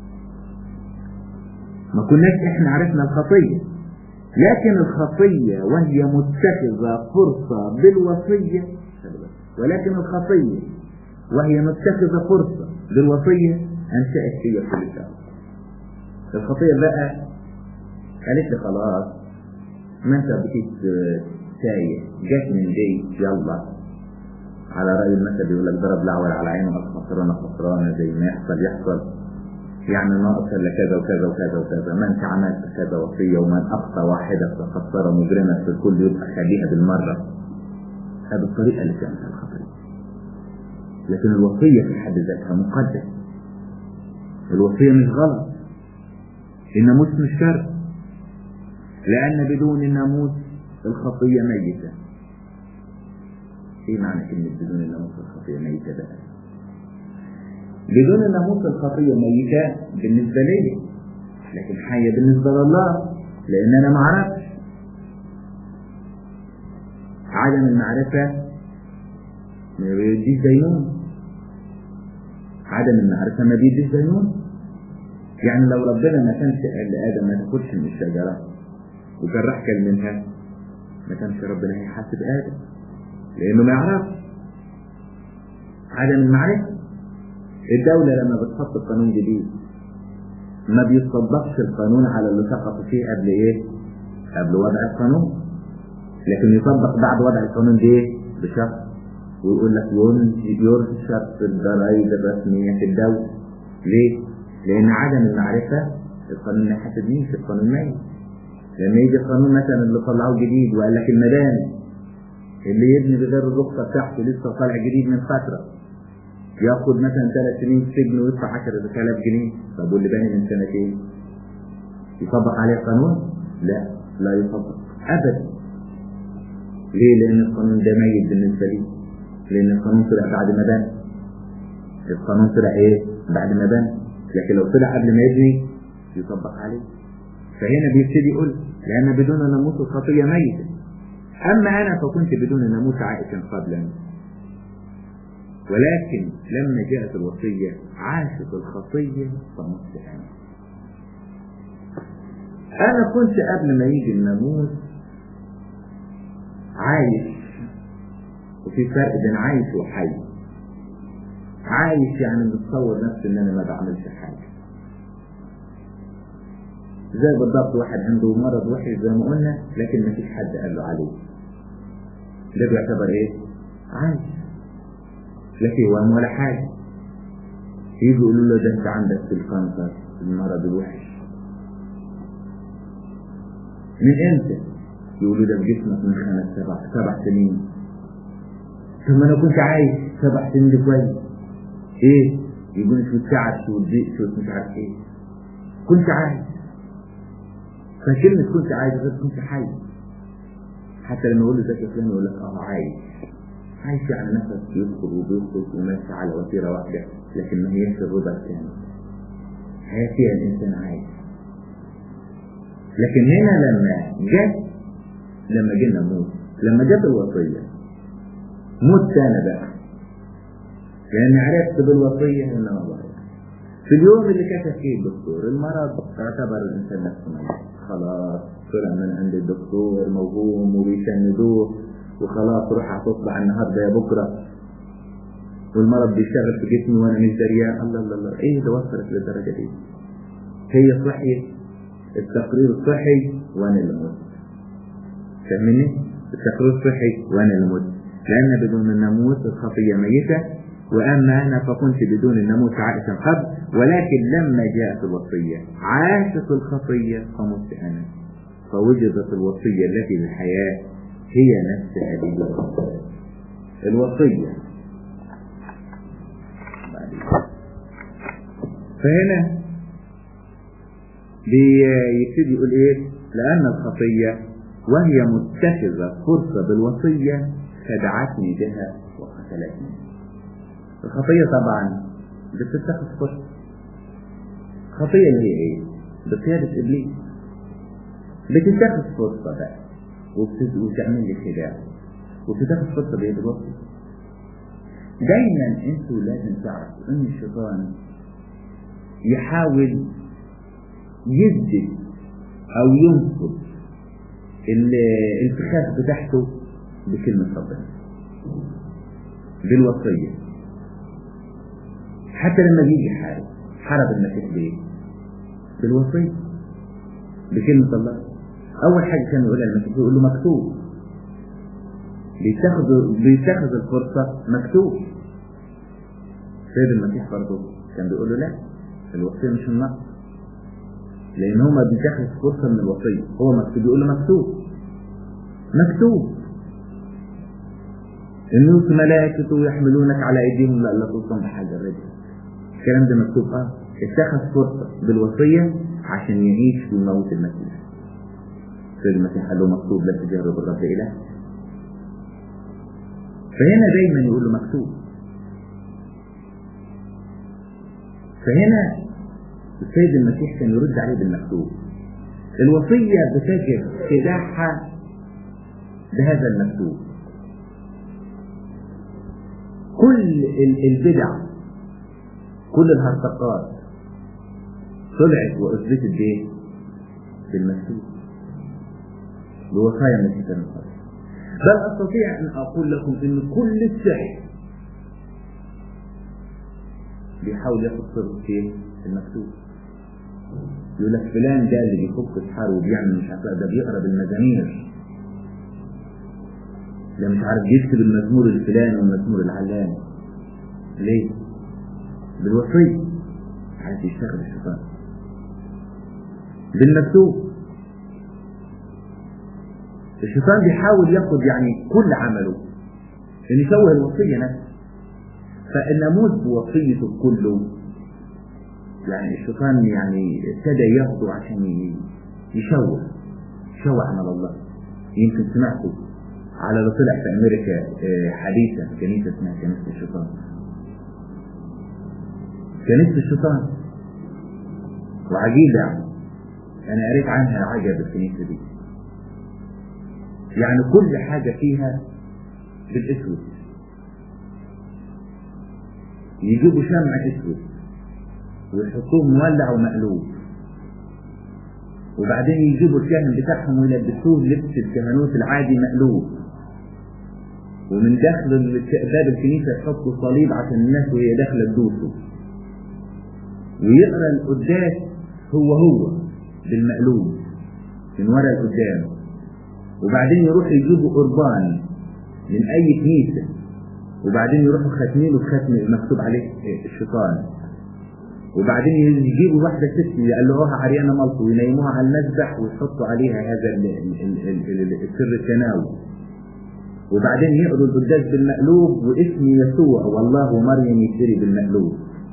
ما كناش إحنا عرفنا الخطية، لكن الخطية وهي متخذة فرصة بالوصية، ولكن الخطية وهي متخذة فرصة بالوصية أنشأت هي كل شيء. الخطية بقى قالت لي خلاص ما أنت بكيت تايه، جات من دي يلا، على رأي المثل بيقول لك ضرب الأعور على عينه خسرانة زي ما يحصل، يعني ناقص إلا كذا وكذا وكذا وكذا، ما أنت عملت كذا وصية ومن أخطأ واحدة فخسر مجرمة في الكل يبقى خليها بالمرة. هذه الطريقة اللي كانت الخطية. لكن الوصية في حد ذاتها مقدس، الوصية مش غلط، الناموس مش شر، لأن بدون الناموس الخطية ميتة. ايه معنى كلمة بدون الناموس الخطية ميتة ده؟ بدون الناموس الخطية ميتة بالنسبة لي، لكن حية بالنسبة لله، لأن أنا معرفش. عدم المعرفة ما بيديش دينون، عدم المعرفة ما بيديش دينون. يعني لو ربنا ما كانش قال لآدم ما تاكلش من الشجرة وكان راح كل منها، ما كانش ربنا هيحاسب آدم لأنه ما يعرفش. عدم المعرفة. الدولة لما بتحط قانون جديد ما بيطبقش القانون على اللي سقط فيه قبل ايه؟ قبل وضع القانون، لكن يطبق بعد وضع القانون ده بشرط، ويقول لك يرشد في الضرائب الرسمية في الدولة. ليه؟ لأن عدم المعرفة القانون ما يحاسبنيش، القانون ميت. لما يجي القانون مثلا اللي طلعوه جديد وقال لك المدام اللي يبني بغير الرخصة بتاعته لسه طالع جديد من فترة ياخد مثلا 3 سنين سجن ويدفع 10,000 جنيه، طب واللي باني من سنتين يطبق عليه القانون؟ لا يطبق ابدا. ليه؟ لان القانون ده ميت بالنسبه لي، لان القانون طلع بعد ما بان. القانون طلع ايه؟ بعد ما بان، لكن لو طلع قبل ما يبني يطبق عليه. فهنا بيبتدي يقول لان بدون ناموس الخطيه ميته، اما انا فكنت بدون ناموس عائشا قبلا، ولكن لما جاءت الوصية عاشت الخطية فمت أنا كنت قبل ما يجي الناموس عايش وفي فرق بين عايش وحي. عايش يعني متصور نفسي ان انا ما بعملش حاجة، زي بالضبط واحد عنده مرض وحش زي ما قلنا لكن ما فيش حد قال له عليه، ده بيعتبر ايه؟ عايش. لا في وهم ولا حاجة. يجي يقولوا له ده انت عندك في الكانسر المرض الوحش. من امتى؟ يقولوا ده بجسمك من 7 سنين. ثم انا كنت عايش 7 سنين دي كويس. ايه؟ يقولوا شو التعب شو الضيق شو مش عارف ايه. كنت عايش. فكلمة كنت عايش غير كنت حي. حتى لما يقول له ذاك فلان يقول لك عايش. عايش يعني نفس يدخل وبيخرج وماشي على وتيرة واحدة، لكن ما هيش الرضا الكامل. حياة فيها الإنسان عايش. لكن هنا لما جينا موت، لما جت الوصية موت تاني بقى، لأن عرفت بالوصية إن الله في اليوم اللي كتب فيه الدكتور المرض اعتبر الإنسان نفسه ميت. خلاص طلع من عند الدكتور موهوم وبيسندوه وخلاص روح هتطلع النهارده يا بكره والمرض بيشتغل في جسمي وانا مش دريان. الله الله الله، ايه ده وصلت للدرجه دي؟ هي صحي التقرير الصحي وانا اللي مت. فاهمني؟ التقرير الصحي وانا اللي مت، لان بدون الناموس الخطيه ميته، واما انا فكنت بدون الناموس عائشا قبل، ولكن لما جاءت الوصيه عاشت الخطيه فمت انا، فوجدت الوصيه التي للحياه هي نفس هذه الوصيه. فهنا بيبتدي يقول ايه؟ لان الخطيه وهي متخذه فرصه بالوصيه خدعتني بها وقتلتني. الخطيه طبعا بتتخذ فرصه. الخطيه اللي هي ايه؟ بقياده ابليس بتتخذ فرصه بقى وتعمل لي خداع وبتتخذ فرصه بيد الوصيه. دايما انتوا لازم تعرفوا ان الشيطان يحاول يجذب او ينصب الفخاخ بتاعته بكلمة ربنا بالوصية. حتى لما يجي حارب المسيح بيه بالوصية بكلمة الله. اول حاجة كان يقولها المسيح يقول له مكتوب. بيتخذ الفرصة مكتوب. سيد المسيح برضه كان بيقول له لا، الوصية مش النقص، لان هو ما بيتخذ فرصة من الوصية، هو مكتوب يقول له مكتوب النوس ملائكته يحملونك على ايديهم لا توصل بحاجة الرجل. الكلام ده مكتوب. اتخذ فرصة بالوصية عشان يعيش في موت المسيح. سيد المسيح قال له مكتوب لا تجرب الرب إله. فهنا دايما يقول له مكتوب. فهنا السيد المسيح كان يرد عليه بالمكتوب. الوصية بتجد خداعها بهذا المكتوب. كل البدع كل الهرطقات طلعت وأثبتت بيه بالمكتوب بوصايا من الكتاب المقدس. بل أستطيع أن أقول لكم أن كل السحر بيحاول ياخد صورة فيه المكتوب. يقول لك فلان ده اللي بيفك الحار وبيعمل مش عارف ده بيقرا بالمزامير، ده مش عارف يكتب المزمور الفلاني والمزمور العلاني. ليه؟ بالوصية. عايز يشتغل الشيطان بالمكتوب. الشيطان بيحاول ياخد يعني كل عمله ان يشوه الوصية نفسها. فالناموس بوصيته كله يعني الشيطان يعني ابتدى ياخده عشان يشوه عمل الله. يمكن سمعتوا على اللي طلع في امريكا حديثا كنيسة اسمها كنيسة الشيطان. كنيسة الشيطان وعجيبة يعني انا قريت عنها عجب الكنيسة دي. يعني كل حاجة فيها بالاسود، يجيبوا شمع اسود ويحطوه مولع ومقلوب، وبعدين يجيبوا الكاهن بتاعهم ويلبسوه لبس الكهنوت العادي مقلوب، ومن داخل باب الكنيسة يحطوا صليب عشان الناس وهي داخلة تدوسه، ويقرأ القداس هو بالمقلوب من ورا القدام، وبعدين يروح يجيبوا قربان من أي كنيسة، وبعدين يروحوا ختمينه بختم مكتوب عليه الشيطان، وبعدين يجيبوا واحدة ست يقلعوها عريانة ملط وينيموها على المذبح ويحطوا عليها هذا السر التناول، وبعدين يقروا القداس بالمقلوب واسم يسوع والله ومريم يشتري بالمقلوب،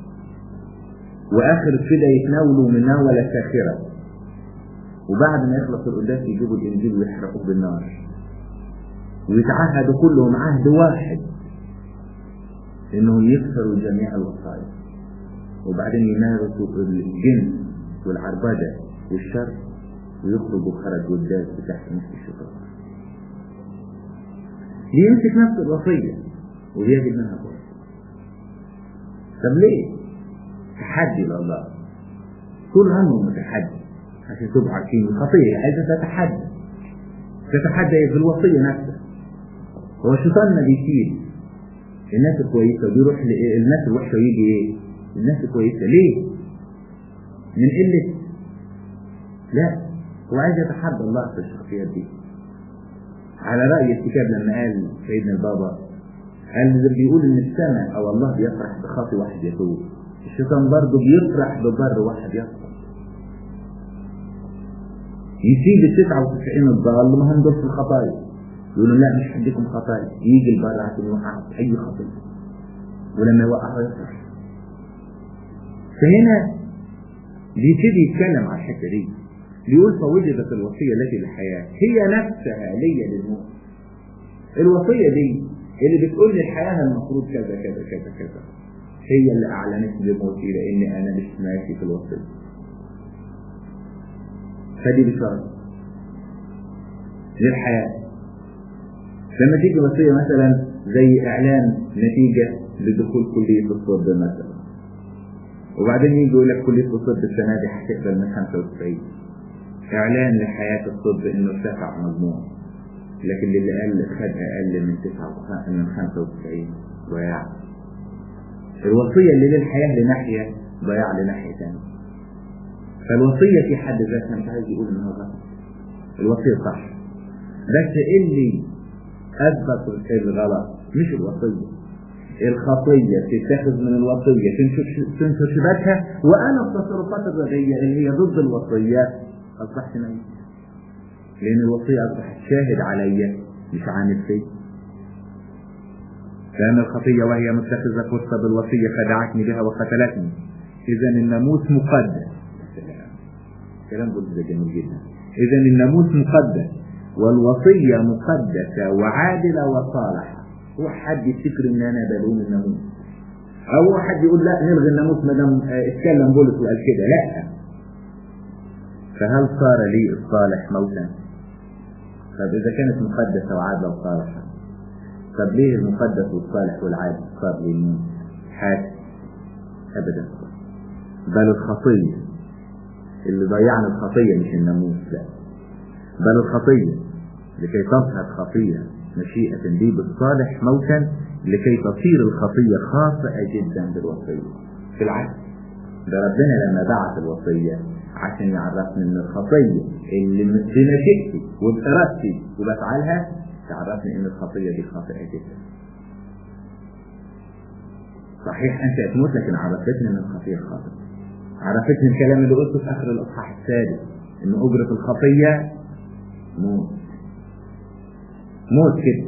واخر كده يتناولوا مناولة ساخرة، وبعد ما يخلص القداس يجيبوا الانجيل ويحرقوه بالنار، ويتعهدوا كلهم عهد واحد انه يكسروا جميع الوصايا، وبعدين يمارسوا الجن والعربدة والشر ويخرجوا خرج قداس بتحت نفس الشيطان. يمسك نفس الوصية ويجد منها فرصة. طب ليه؟ تحدي لله طول عمره متحدي عشان تبقوا عارفين الخطية عايزة تتحدى في الوصية نفسها. هو الشيطان ما بيشيل الناس الكويسة وبيروح الناس الوحشة ويجي ايه؟ الناس الكويسة ليه؟ من قلة؟ لا، هو عايز يتحدى الله في الشخصيات دي. على رأي الكتاب لما قال سيدنا البابا قال بيقول ان السماء او الله بيفرح بخاطي واحد يتوب، الشيطان برضه بيفرح ببر واحد يخطئ. يسيب 99 الضال ما هم دول في الخطايا، يقولوا لا مش هديكم خطايا، يجي البر عشان يوقع في اي خطيئة، ولما يوقعه يفرح. فهنا بيبتدي يتكلم على الحته دي، بيقول فوجدت الوصيه التي للحياه هي نفسها ليا للموت. الوصيه دي اللي بتقول لي الحياه المفروض كذا كذا كذا كذا هي اللي اعلنت لموتي لاني انا مش ماشي في الوصيه. فدي بشاره للحياه. لما تيجي وصيه مثلا زي اعلان نتيجه لدخول كليه الطب مثلا، وبعدين يجي يقول لك كليه الطب السنه دي هتقبل من 95، اعلان لحياه الطب انه ارتفع مجموع، لكن اللي قال خد اقل من 95 ضياع. الوصيه اللي للحياه لناحيه ضياع لناحيه ثانيه. فالوصيه في حد ذاتها مش عايز يقول انها غلط، الوصيه صح، بس اللي اثبت الغلط مش الوصيه، الخطيه تتاخذ من الوصيه تنشر شبكها، وانا التصرفات الرديه اللي هي ضد الوصيه اصبحت ميت، لان الوصيه اصبحت شاهد علي مش عامل فيه. كان الخطيه وهي متخذه فرصه بالوصيه خدعتني بها وقتلتني، اذا الناموس مقدس. كلام بولس جميل جدا. اذا الناموس مقدس والوصيه مقدسه وعادله وصالحه. هو حد يفتكر ان انا بلوم الناموس، او حد يقول لا نلغي الناموس ما دام اتكلم بولس وقال كده؟ لا. فهل صار لي الصالح موتا؟ طب اذا كانت مقدسه وعادله وصالحه، طب ليه المقدس والصالح والعادل صار لي الموت؟ حاجه ابدا. بل الخطيه اللي ضيعنا الخطيه مش الناموس، لا، بل الخطيه لكي تظهر خطيه مشيئة لي بالصالح موتا لكي تصير الخطية خاطئة جدا بالوصية. في العكس، ده ربنا لما بعث الوصية عشان يعرفني ان الخطية اللي بمشيئتي وبإرادتي وبفعلها تعرفني ان الخطية دي خاطئة جدا. صحيح انت هتموت، لكن عرفتني ان الخطية خاطئة. عرفتني الكلام اللي قلته في اخر الاصحاح السادس ان اجرة الخطية موت كده.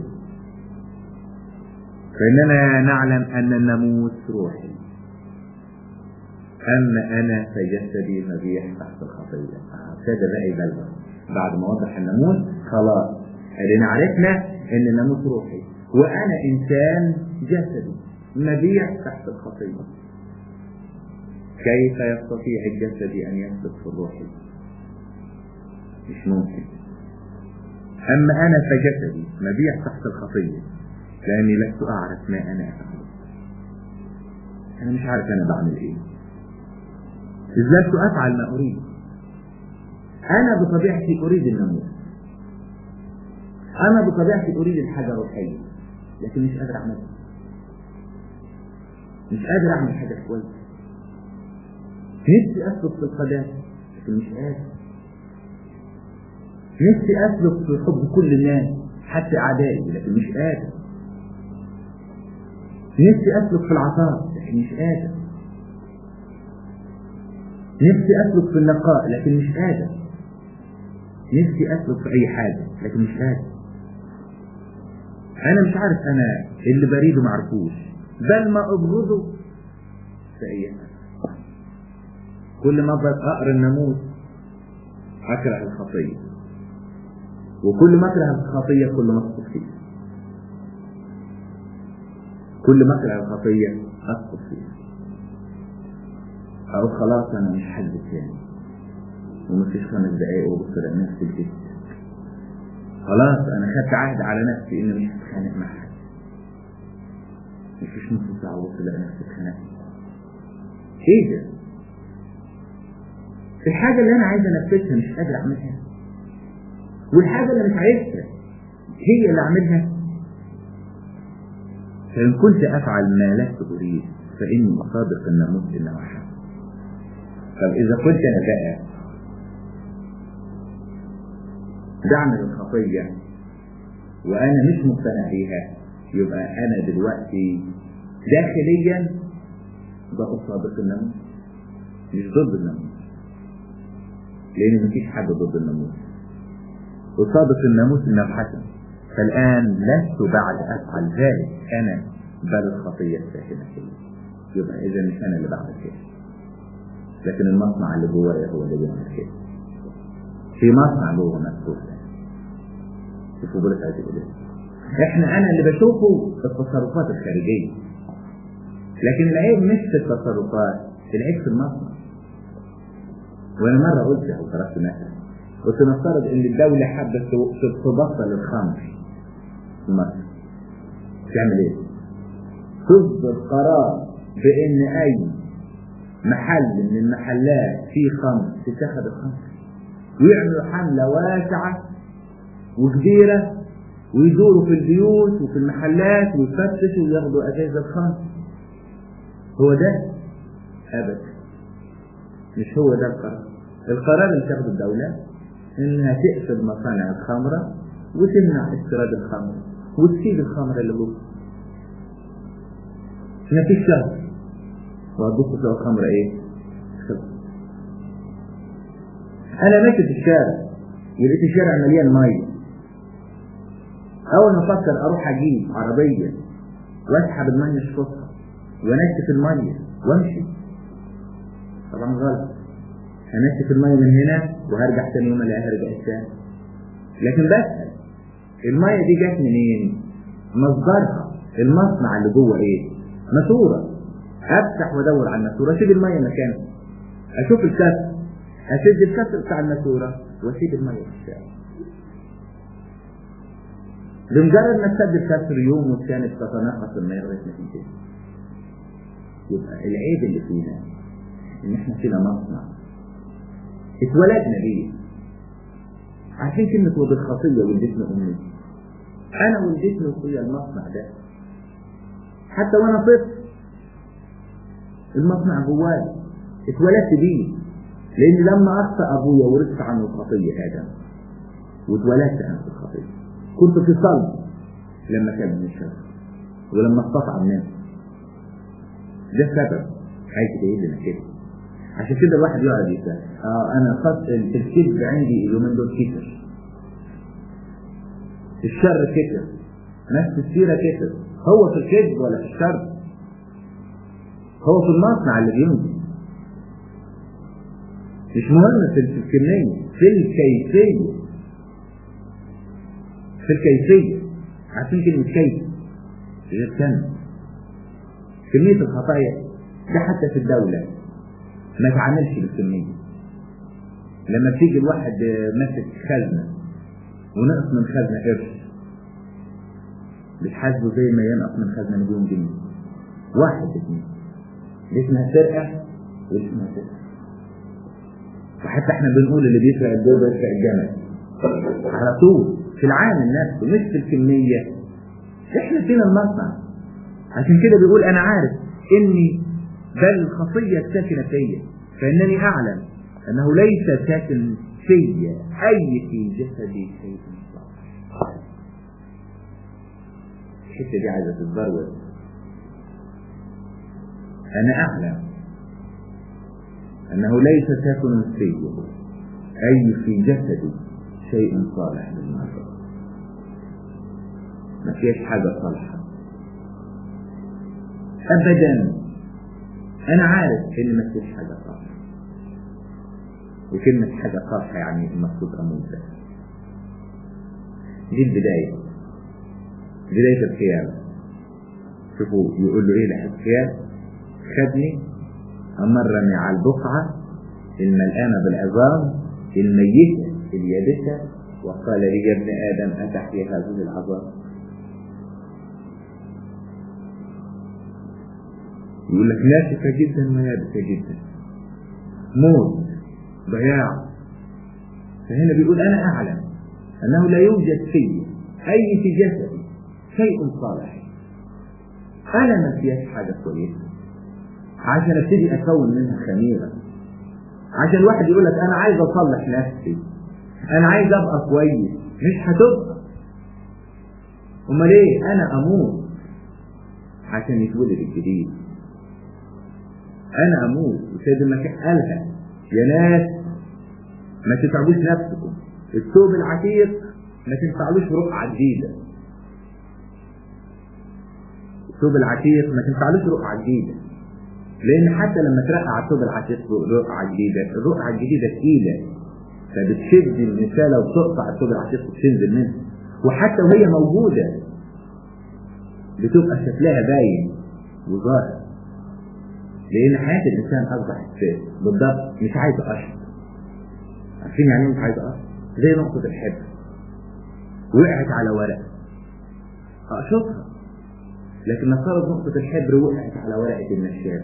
فإننا نعلم أن الناموس روحي، أما أنا فجسدي مبيح تحت الخطية. هذا بقى يبلغ بعد ما وضح الناموس خلاص أدينا عرفنا أن الناموس روحي وأنا إنسان جسدي مبيح تحت الخطية. كيف يستطيع الجسد أن يثبت في الروحي؟ مش ممكن. أما أنا فجسدي مبيع تحت الخطية لأني لست أعرف ما أنا أفعل. أنا مش عارف أنا بعمل إيه، إذ لست أفعل ما أريد. أنا بطبيعتي أريد الناموس، أنا بطبيعتي أريد الحاجة الروحية، لكن مش قادر اعملها، مش قادر اعمل حاجة كويسة. نفسي اسلك في القداسة لكن مش قادر. نفسي اسلك في حب كل الناس حتى اعدائي لكن مش قادر. نفسي اسلك في العطاء لكن مش قادر. نفسي اسلك في النقاء لكن مش قادر. نفسي اسلك في اي حاجة لكن مش قادر. انا مش عارف، انا اللي بريده معرفوش، بل ما ابغضه سيئة. كل ما اقرا الناموس اكره الخطية، وكل ما اكره الخطية كل ما اسقط فيها. كل ما اكره الخطية اسقط فيها. اقول خلاص انا مش حد تاني، ومفيش 5 دقايق وبص نفسي الجسد. خلاص انا خدت عهد على نفسي اني مش هتخانق مع حد. مفيش نص ساعة وبص نفسي اتخانقت. ايه ده؟ الحاجة اللي انا عايز انفذها مش قادر اعملها، والحاجة اللي مش عايزها هي اللي اعملها. فإن كنت افعل ما لست اريد فاني اصادق الناموس انه حق. طب اذا كنت انا بقى بعمل الخطية وانا مش مقتنع بيها، يبقى انا دلوقتي داخليا بصادق الناموس مش ضد الناموس، لان مفيش حد ضد الناموس. وصادق الناموس انه حسن، فالان لست بعد افعل ذلك انا بل الخطية الساكنة فيا. يبقى اذا مش انا اللي بعمل كده، لكن المصنع اللي جوايا هو اللي بيعمل كده. في مصنع جوه مفتوح. شوفوا بقولك عايز اقول ايه. انا اللي بشوفه التصرفات الخارجية، لكن العيب مش في التصرفات، العيب في المصنع. وانا مرة قلتها وتركت مثلا، قلت نفترض ان الدولة حابة تبطل الخمر في مصر، تعمل ايه؟ تصدر قرار بان اي محل من المحلات فيه خمر تتخذ الخمر، ويعملوا حملة واسعة وكبيرة ويدوروا في البيوت وفي المحلات ويفتشوا وياخدوا ازايز الخمر. هو ده؟ ابدا مش هو ده القرار. القرار اللي تاخده الدولة انها تقفل مصانع الخمرة وتمنع استيراد الخمر وتسيب الخمر اللي جوه. مفيش شهر وهتبص تلاقي الخمرة ايه؟ انا ماشي في الشارع ولقيت الشارع مليان ميه، اول ما افكر اروح اجيب عربيه واسحب الميه اشفطها وانشف الميه وامشي، طبعا غلط. هنشف الميه من هنا وهرجع تاني يوم الاقيها رجعت تاني. لكن بسأل الميه دي جت منين؟ مصدرها المصنع اللي جوه ايه؟ ماسوره. افتح وادور على الماسوره، اسيب الميه مكانها، اشوف الكسر، اسد الكسر بتاع الماسوره واسيب الميه في الشارع. بمجرد ما تسد الكسر يوم والثاني تتناقص الميه لغايه ما تنتهي. يبقى العيب اللي فينا ان احنا فينا مصنع اتولدنا بيه. عشان كلمه وبالخطيه ولدتنا امي، انا ولدتني وفيا المصنع ده حتى وانا طفل. المصنع جواي اتولدت بيه، لان لما اخطأ ابويا ورثت عنه الخطيه ادم واتولدت انا في الخطيه. كنت في صلب لما كان من الشر ولما استطعم منه. ده السبب عايز تقول لنا كده. عشان كده الواحد يقعد يسأل انا خط الكذب عندي اليومين دول كتر، الشر كتر، نفس السيرة كتر. هو في الكذب ولا في الشر؟ هو في المصنع اللي بينزل. مش مهم في الكمية، في الكيفية. في الكيفية. عشان كلمة كيف غير كم. كمية الخطايا ده حتى في الدولة ما تعاملش بالكمية. لما بتيجي الواحد ماسك خزنة ونقص من خزنة قرش بتحاسبه زي ما ينقص من خزنة مليون جنيه. 1 2 دي اسمها سرقة ودي اسمها سرقة. وحتى احنا بنقول اللي بيسرق الدودة يسرق الجمل على طول في العامل نفسه، مش في الكمية. احنا فينا المصنع. عشان كده بيقول انا عارف اني بل الخطية الساكنة فيا، فانني اعلم انه ليس ساكن فيا اي في جسدي شيء صالح. الحتة دي عايزة تتبرد. انا اعلم انه ليس ساكن فيا اي في جسدي شيء صالح للنظر. ما فيش حاجة صالحة ابدا. انا عارف ان ما فيش حاجة صالحة، وكلمة حاجة صالحة يعني المقصود اموت. دي البداية، بداية القيامة. شوفوا يقول له ايه لحزقيال؟ خدني امرني على البقعة الملآنة بالعظام الميتة اليابسة، وقال لي يا ابن ادم اتحيا هذه العظام؟ يقول لك ناشفة جدا ويابسة جدا، موت، ضياع. فهنا بيقول انا اعلم انه لا يوجد في اي في جسدي شيء صالح. انا ما فيهاش حاجة كويسة عشان ابتدي اكون منها خميرة. عشان الواحد يقول لك انا عايز اصلح نفسي، انا عايز ابقى كويس، مش هتبقى. امال ايه؟ انا اموت عشان يتولد الجديد. انا اموت. وسيد المسيح قالها يا ناس ما تتعبوش نفسكم، الثوب العتيق ما تنفعلوش رقعة جديدة. الثوب العتيق ما تنفعلوش رقعة جديدة، لان حتى لما ترقع على الثوب العتيق رقعة جديدة، الرقعة الجديدة تقيلة فبتشد النسالة وتقطع الثوب العتيق وتنزل منه. وحتى وهي موجودة بتبقى شكلها باين وظاهر، لان حياة الانسان اصبحت بالضبط مش عايزة قشر. عارفين يعني مش عايزة قشر؟ زي نقطة الحبر وقعت على ورق اقشطها، لكن نفترض نقطة الحبر وقعت على ورقة النشاب،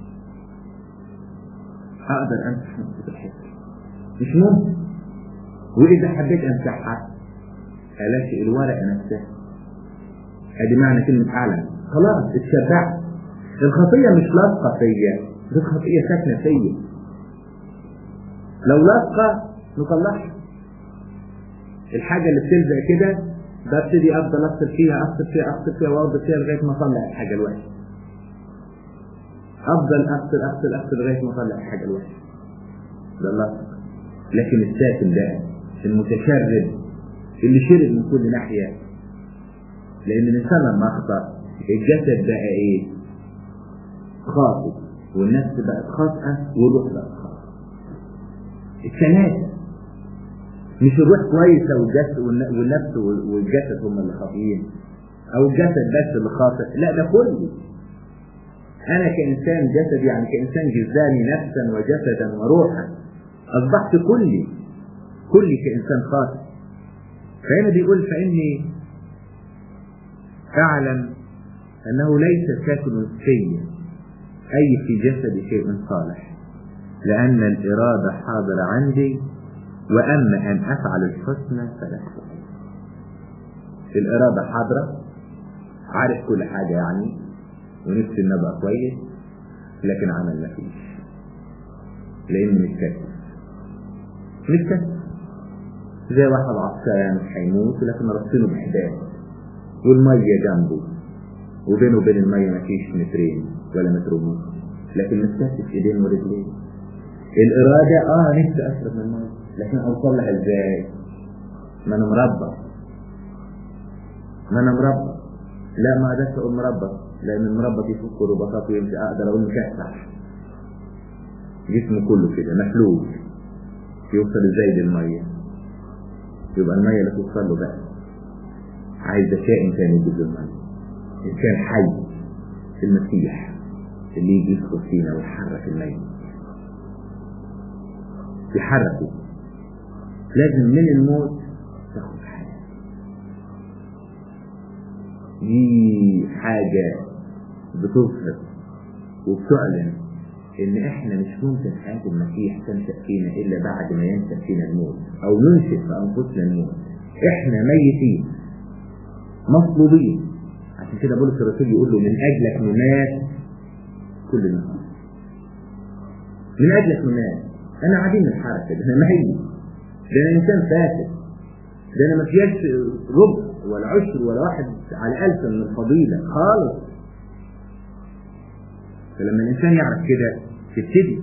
اقدر امسح نقطة الحبر؟ مش ممكن. واذا حبيت امسحها الاشي الورقة نفسها. ادي معنى كلمة اعلم. خلاص اتشبعت. الخطية مش لاصقة فيا، دي الخطية ساكنة فيا. لو لاصقة نطلعها. الحاجة اللي بتلزق كده ببتدي افضل افصل فيها واوضب فيها لغاية ما اطلع الحاجة الوحشة. افضل افصل لغاية ما اطلع الحاجة الوحشة. ده لاصق. لكن الساكن ده المتشرد اللي شرب من كل ناحية، لان الانسان لما اخطأ الجسد بقى ايه؟ خاطئ، والنفس بقت خاطئة والروح بقت خاطئة. الثلاثة، مش الروح كويسة والنفس والجسد هم اللي خاطئين، او الجسد بس اللي خاطئ. لا، ده كله. انا كإنسان جسد يعني كإنسان جسداني نفسا وجسدا وروحا، اصبحت كلي كإنسان خاطئ. فهنا بيقول فإني اعلم انه ليس ساكن في أي في جسد شيء صالح، لأن الإرادة حاضرة عندي، وأما أن أفعل الحسنى فلا. الإرادة حاضرة، عارف كل حاجة يعني، ونفسي إن أبقى كويس، لكن عمل ما فيش، لأن متكسر زي واحد عطشان يعني مش هيموت، لكن ربطينه بحبال والمية جنبه، وبينه وبين المية ما فيش مترين ولا متر ونص، لكن متكسر ايدين ورجلين. الإرادة نفسي أشرب من المية، لكن أوصل لها إزاي؟ ما أنا مربى. لا، ما أقدرش أقول مربى، لأن المربى يفك رباطات ويمشي. أقدر أقول مكسح، جسمه كله كده مفلوج، يوصل إزاي للمية؟ يبقى المية لا توصل له بقى. عايز كائن تاني يجيب المية، إنسان حي في المسيح اللي يجي يدخل فينا ويحرك الميت، يحركه. لازم من الموت تاخد حياة. دي حاجة بتظهر وبتعلن ان احنا مش ممكن حياة المسيح تنشأ فينا الا بعد ما ينشأ فينا الموت، او ننشئ في انفسنا الموت. احنا ميتين مصلوبين عشان كده بولس الرسول يقول له من أجلك نمات كل النهار. من أجلك نمات. أنا عديم الحركة، ده أنا ميت، ده أنا إنسان فاسد، ده أنا ما فيهاش ربع ولا عشر ولا واحد على ألف من الفضيلة خالص. فلما الإنسان يعرف كده تبتدي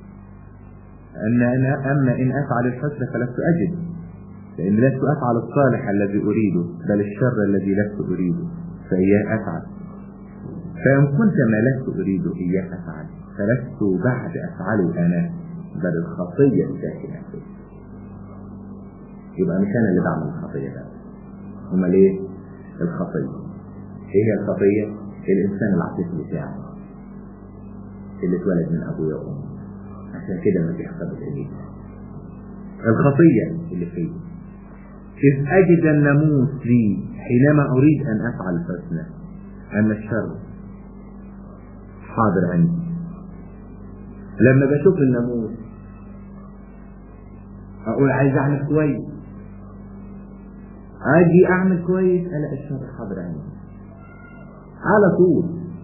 أما إن أفعل الحسنى فلست أجد، لأن لست أفعل الصالح الذي أريده بل الشر الذي لست أريده فإياه أفعل. فإن كنت ما لست أريده إياه أفعل فلست بعد أفعله أنا بل الخطية الساكنة فيه. يبقى مش أنا اللي بعمل الخطية ده، أمال إيه؟ الخطية. إيه هي الخطية؟ الإنسان العاطفي بتاعه اللي اتولد من أبوه وأمه، عشان كده ما بيحصل إليه الخطية اللي فيه. إذ أجد الناموس لي حينما أريد أن أفعل الحسنى، أما الشر حاضر عندي. لما بشوف الناموس أقول عايز أعمل كويس، أجي أعمل كويس ألاقي الشر حاضر عندي على طول،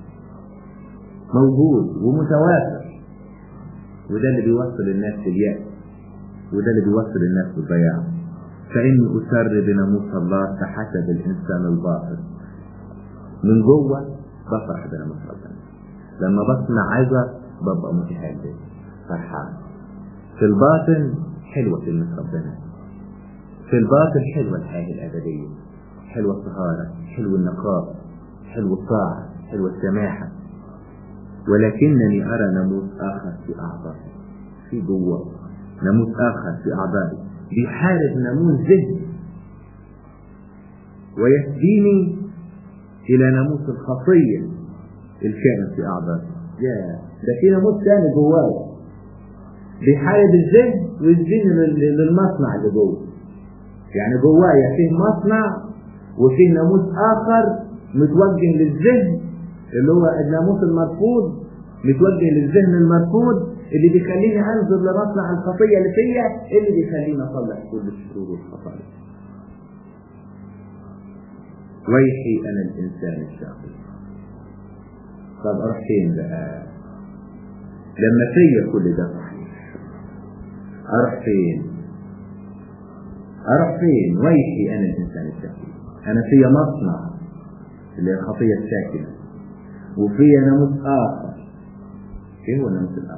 موجود ومتوافر. وده اللي بيوصل الناس لليأس، وده اللي بيوصل الناس للضياع. فإني أسر بناموس الله فحسب الإنسان الباطل. من جوه بفرح بناموس ربنا، لما بصنع عظة ببقى متهدد فرحان. في الباطن حلوة كلمة ربنا، في الباطن حلوة الحياة الأبدية، حلوة الطهارة، حلو النقاء، حلو الطاعة، حلو السماحة. ولكنني أرى ناموس آخر في أعضائي، في جوه ناموس آخر في أعضائي بيحارب ناموس ذهني ويهديني إلى ناموس الخطية الكائن في أعضائي. ده في ناموس ثاني جواي بيحارب الذهن ويديني للمصنع اللي جوه. يعني جوايا فيه مصنع وفيه ناموس آخر متوجه للذهن اللي هو الناموس المرفوض، متوجه للذهن المرفوض اللي بيخليني انظر لمصنع الخطية اللي فيا، اللي بيخليني اصلح كل الشرور والخطايا. ويحي انا الانسان الشقي. طب اروح فين بقى لما فيا كل ده صحيح؟ اروح فين؟ ويحي انا الانسان الشقي. انا فيا مصنع اللي هي الخطية الساكنة، وفيها ناموس آخر. إيه هو الناموس الآخر؟